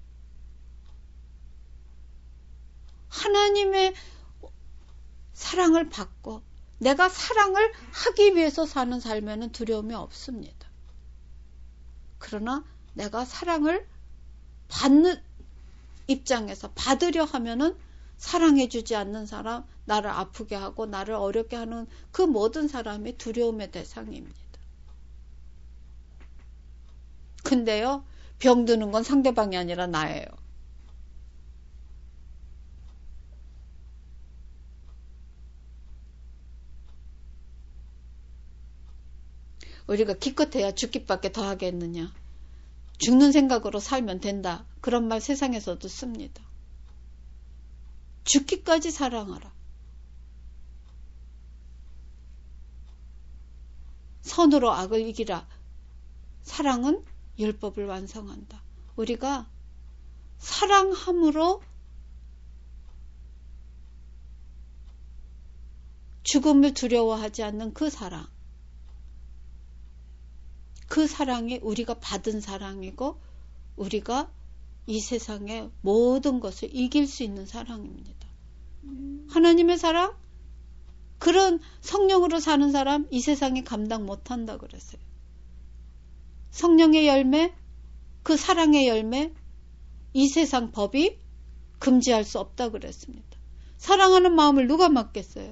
하나님의 사랑을 받고 내가 사랑을 하기 위해서 사는 삶에는 두려움이 없습니다. 그러나 내가 사랑을 받는 입장에서 받으려 하면은 사랑해주지 않는 사람, 나를 아프게 하고 나를 어렵게 하는 그 모든 사람이 두려움의 대상입니다. 근데요, 병드는 건 상대방이 아니라 나예요. 우리가 기껏해야 죽기밖에 더 하겠느냐. 죽는 생각으로 살면 된다. 그런 말 세상에서도 씁니다. 죽기까지 사랑하라. 선으로 악을 이기라. 사랑은 율법을 완성한다. 우리가 사랑함으로 죽음을 두려워하지 않는 그 사랑. 그 사랑이 우리가 받은 사랑이고 우리가 이 세상의 모든 것을 이길 수 있는 사랑입니다. 음. 하나님의 사랑? 그런 성령으로 사는 사람 이 세상이 감당 못한다 그랬어요. 성령의 열매, 그 사랑의 열매, 이 세상 법이 금지할 수 없다 그랬습니다. 사랑하는 마음을 누가 막겠어요?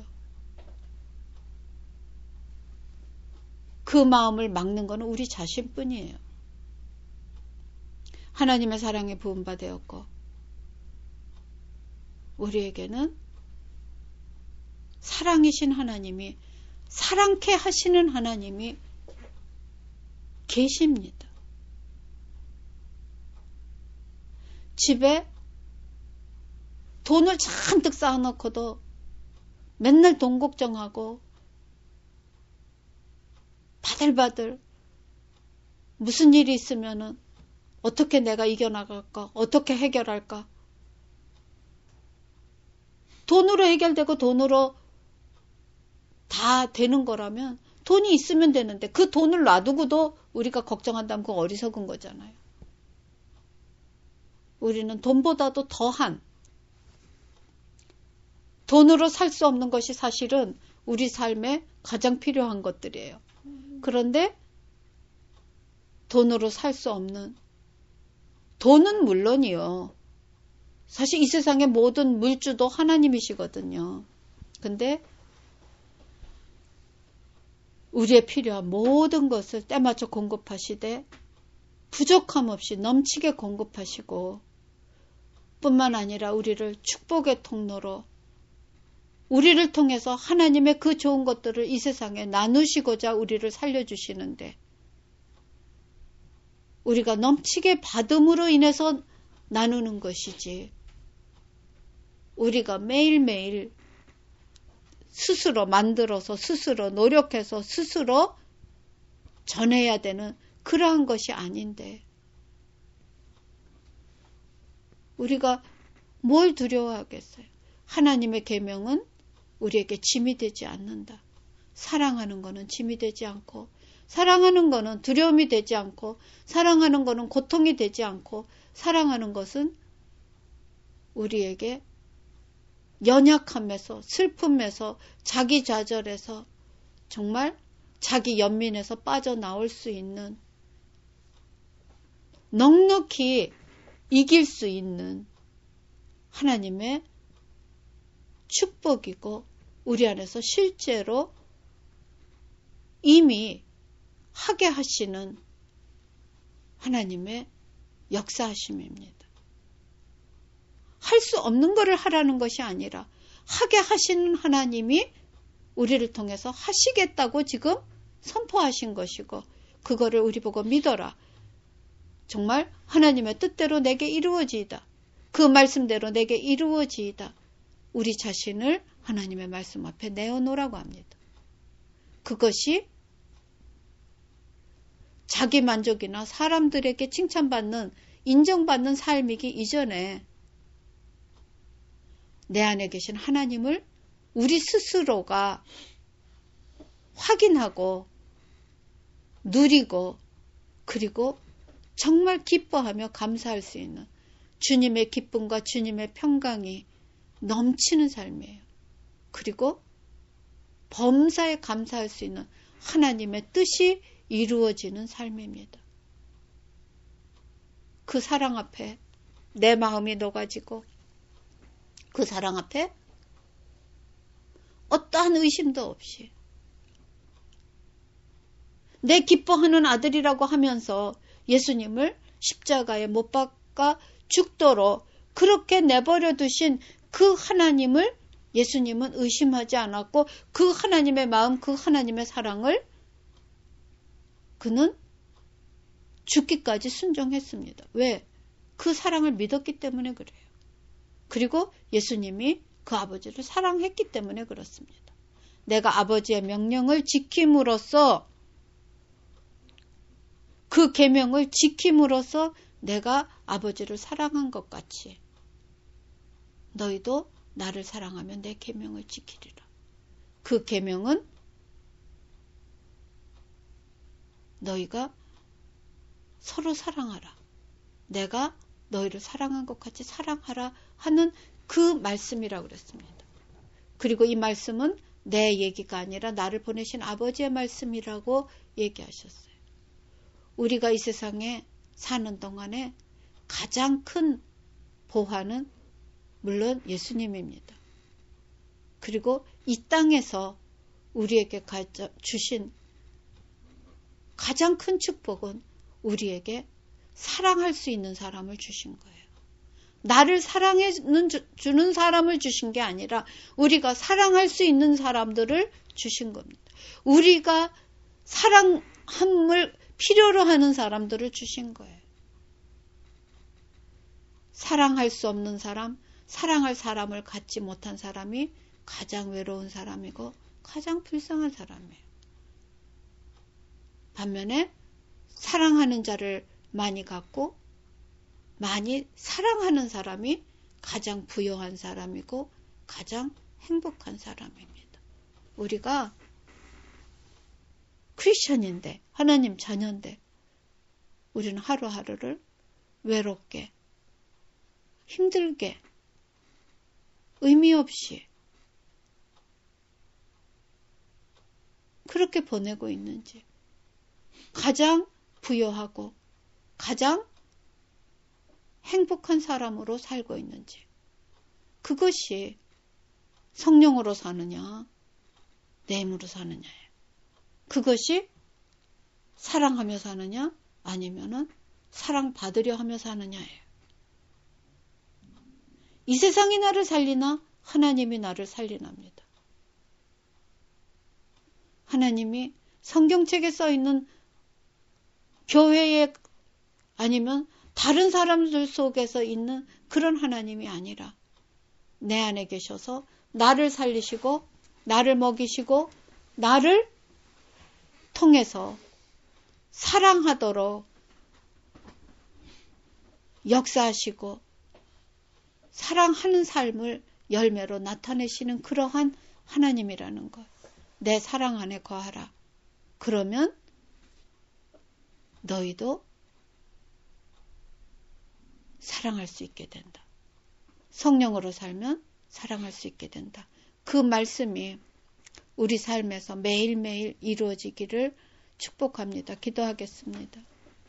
그 마음을 막는 것은 우리 자신뿐이에요. 하나님의 사랑에 부음받았고 우리에게는 사랑이신 하나님이 사랑케 하시는 하나님이 계십니다. 집에 돈을 잔뜩 쌓아놓고도 맨날 돈 걱정하고 바들바들 무슨 일이 있으면은 어떻게 내가 이겨나갈까? 어떻게 해결할까? 돈으로 해결되고 돈으로 다 되는 거라면 돈이 있으면 되는데 그 돈을 놔두고도 우리가 걱정한다면 그거 어리석은 거잖아요. 우리는 돈보다도 더한 돈으로 살 수 없는 것이 사실은 우리 삶에 가장 필요한 것들이에요. 그런데 돈으로 살 수 없는 돈은 물론이요. 사실 이 세상의 모든 물주도 하나님이시거든요. 근데 우리의 필요한 모든 것을 때맞춰 공급하시되 부족함 없이 넘치게 공급하시고 뿐만 아니라 우리를 축복의 통로로 우리를 통해서 하나님의 그 좋은 것들을 이 세상에 나누시고자 우리를 살려주시는데 우리가 넘치게 받음으로 인해서 나누는 것이지 우리가 매일매일 스스로 만들어서 스스로 노력해서 스스로 전해야 되는 그러한 것이 아닌데 우리가 뭘 두려워하겠어요? 하나님의 계명은 우리에게 짐이 되지 않는다. 사랑하는 거는 짐이 되지 않고, 사랑하는 거는 두려움이 되지 않고, 사랑하는 거는 고통이 되지 않고, 사랑하는 것은 우리에게 연약함에서, 슬픔에서, 자기 좌절에서, 정말 자기 연민에서 빠져나올 수 있는, 넉넉히 이길 수 있는 하나님의 축복이고, 우리 안에서 실제로 이미 하게 하시는 하나님의 역사하심입니다. 할 수 없는 것을 하라는 것이 아니라 하게 하시는 하나님이 우리를 통해서 하시겠다고 지금 선포하신 것이고, 그거를 우리 보고 믿어라. 정말 하나님의 뜻대로 내게 이루어지이다. 그 말씀대로 내게 이루어지이다. 우리 자신을 하나님의 말씀 앞에 내어놓으라고 합니다. 그것이 자기 만족이나 사람들에게 칭찬받는, 인정받는 삶이기 이전에 내 안에 계신 하나님을 우리 스스로가 확인하고 누리고, 그리고 정말 기뻐하며 감사할 수 있는 주님의 기쁨과 주님의 평강이 넘치는 삶이에요. 그리고 범사에 감사할 수 있는 하나님의 뜻이 이루어지는 삶입니다. 그 사랑 앞에 내 마음이 녹아지고, 그 사랑 앞에 어떠한 의심도 없이 내 기뻐하는 아들이라고 하면서 예수님을 십자가에 못 박아 죽도록 그렇게 내버려 두신 그 하나님을 예수님은 의심하지 않았고, 그 하나님의 마음, 그 하나님의 사랑을 그는 죽기까지 순종했습니다. 왜? 그 사랑을 믿었기 때문에 그래요. 그리고 예수님이 그 아버지를 사랑했기 때문에 그렇습니다. 내가 아버지의 명령을 지킴으로써, 그 계명을 지킴으로써 내가 아버지를 사랑한 것 같이 너희도 나를 사랑하면 내 계명을 지키리라. 그 계명은 너희가 서로 사랑하라. 내가 너희를 사랑한 것 같이 사랑하라 하는 그 말씀이라고 그랬습니다. 그리고 이 말씀은 내 얘기가 아니라 나를 보내신 아버지의 말씀이라고 얘기하셨어요. 우리가 이 세상에 사는 동안에 가장 큰 보화는 물론 예수님입니다. 그리고 이 땅에서 우리에게 주신 가장 큰 축복은 우리에게 사랑할 수 있는 사람을 주신 거예요. 나를 사랑해 주는 사람을 주신 게 아니라 우리가 사랑할 수 있는 사람들을 주신 겁니다. 우리가 사랑함을 필요로 하는 사람들을 주신 거예요. 사랑할 수 없는 사람, 사랑할 사람을 갖지 못한 사람이 가장 외로운 사람이고 가장 불쌍한 사람이에요. 반면에 사랑하는 자를 많이 갖고 많이 사랑하는 사람이 가장 부요한 사람이고 가장 행복한 사람입니다. 우리가 크리스천인데, 하나님 자녀인데 우리는 하루하루를 외롭게, 힘들게, 의미 없이 그렇게 보내고 있는지, 가장 부요하고 가장 행복한 사람으로 살고 있는지, 그것이 성령으로 사느냐 내 힘으로 사느냐예요. 그것이 사랑하며 사느냐 아니면은 사랑받으려 하며 사느냐예요. 이 세상이 나를 살리나 하나님이 나를 살리납니다. 하나님이 성경책에 써있는 교회에 아니면 다른 사람들 속에서 있는 그런 하나님이 아니라 내 안에 계셔서 나를 살리시고 나를 먹이시고 나를 통해서 사랑하도록 역사하시고 사랑하는 삶을 열매로 나타내시는 그러한 하나님이라는 것. 내 사랑 안에 거하라. 그러면 너희도 사랑할 수 있게 된다. 성령으로 살면 사랑할 수 있게 된다. 그 말씀이 우리 삶에서 매일매일 이루어지기를 축복합니다. 기도하겠습니다.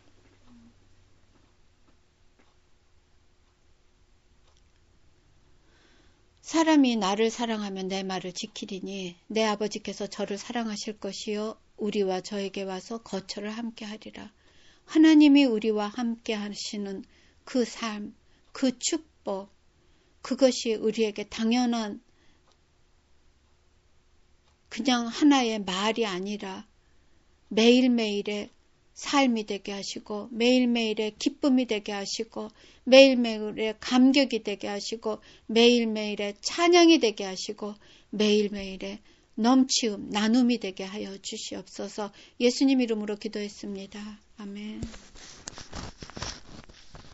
사람이 나를 사랑하면 내 말을 지키리니 내 아버지께서 저를 사랑하실 것이요 우리와 저에게 와서 거처를 함께 하리라. 하나님이 우리와 함께 하시는 그 삶, 그 축복, 그것이 우리에게 당연한 그냥 하나의 말이 아니라 매일매일의 삶이 되게 하시고 매일매일의 기쁨이 되게 하시고 매일매일의 감격이 되게 하시고 매일매일의 찬양이 되게 하시고 매일매일의 넘치움, 나눔이 되게 하여 주시옵소서. 예수님 이름으로 기도했습니다. 아멘.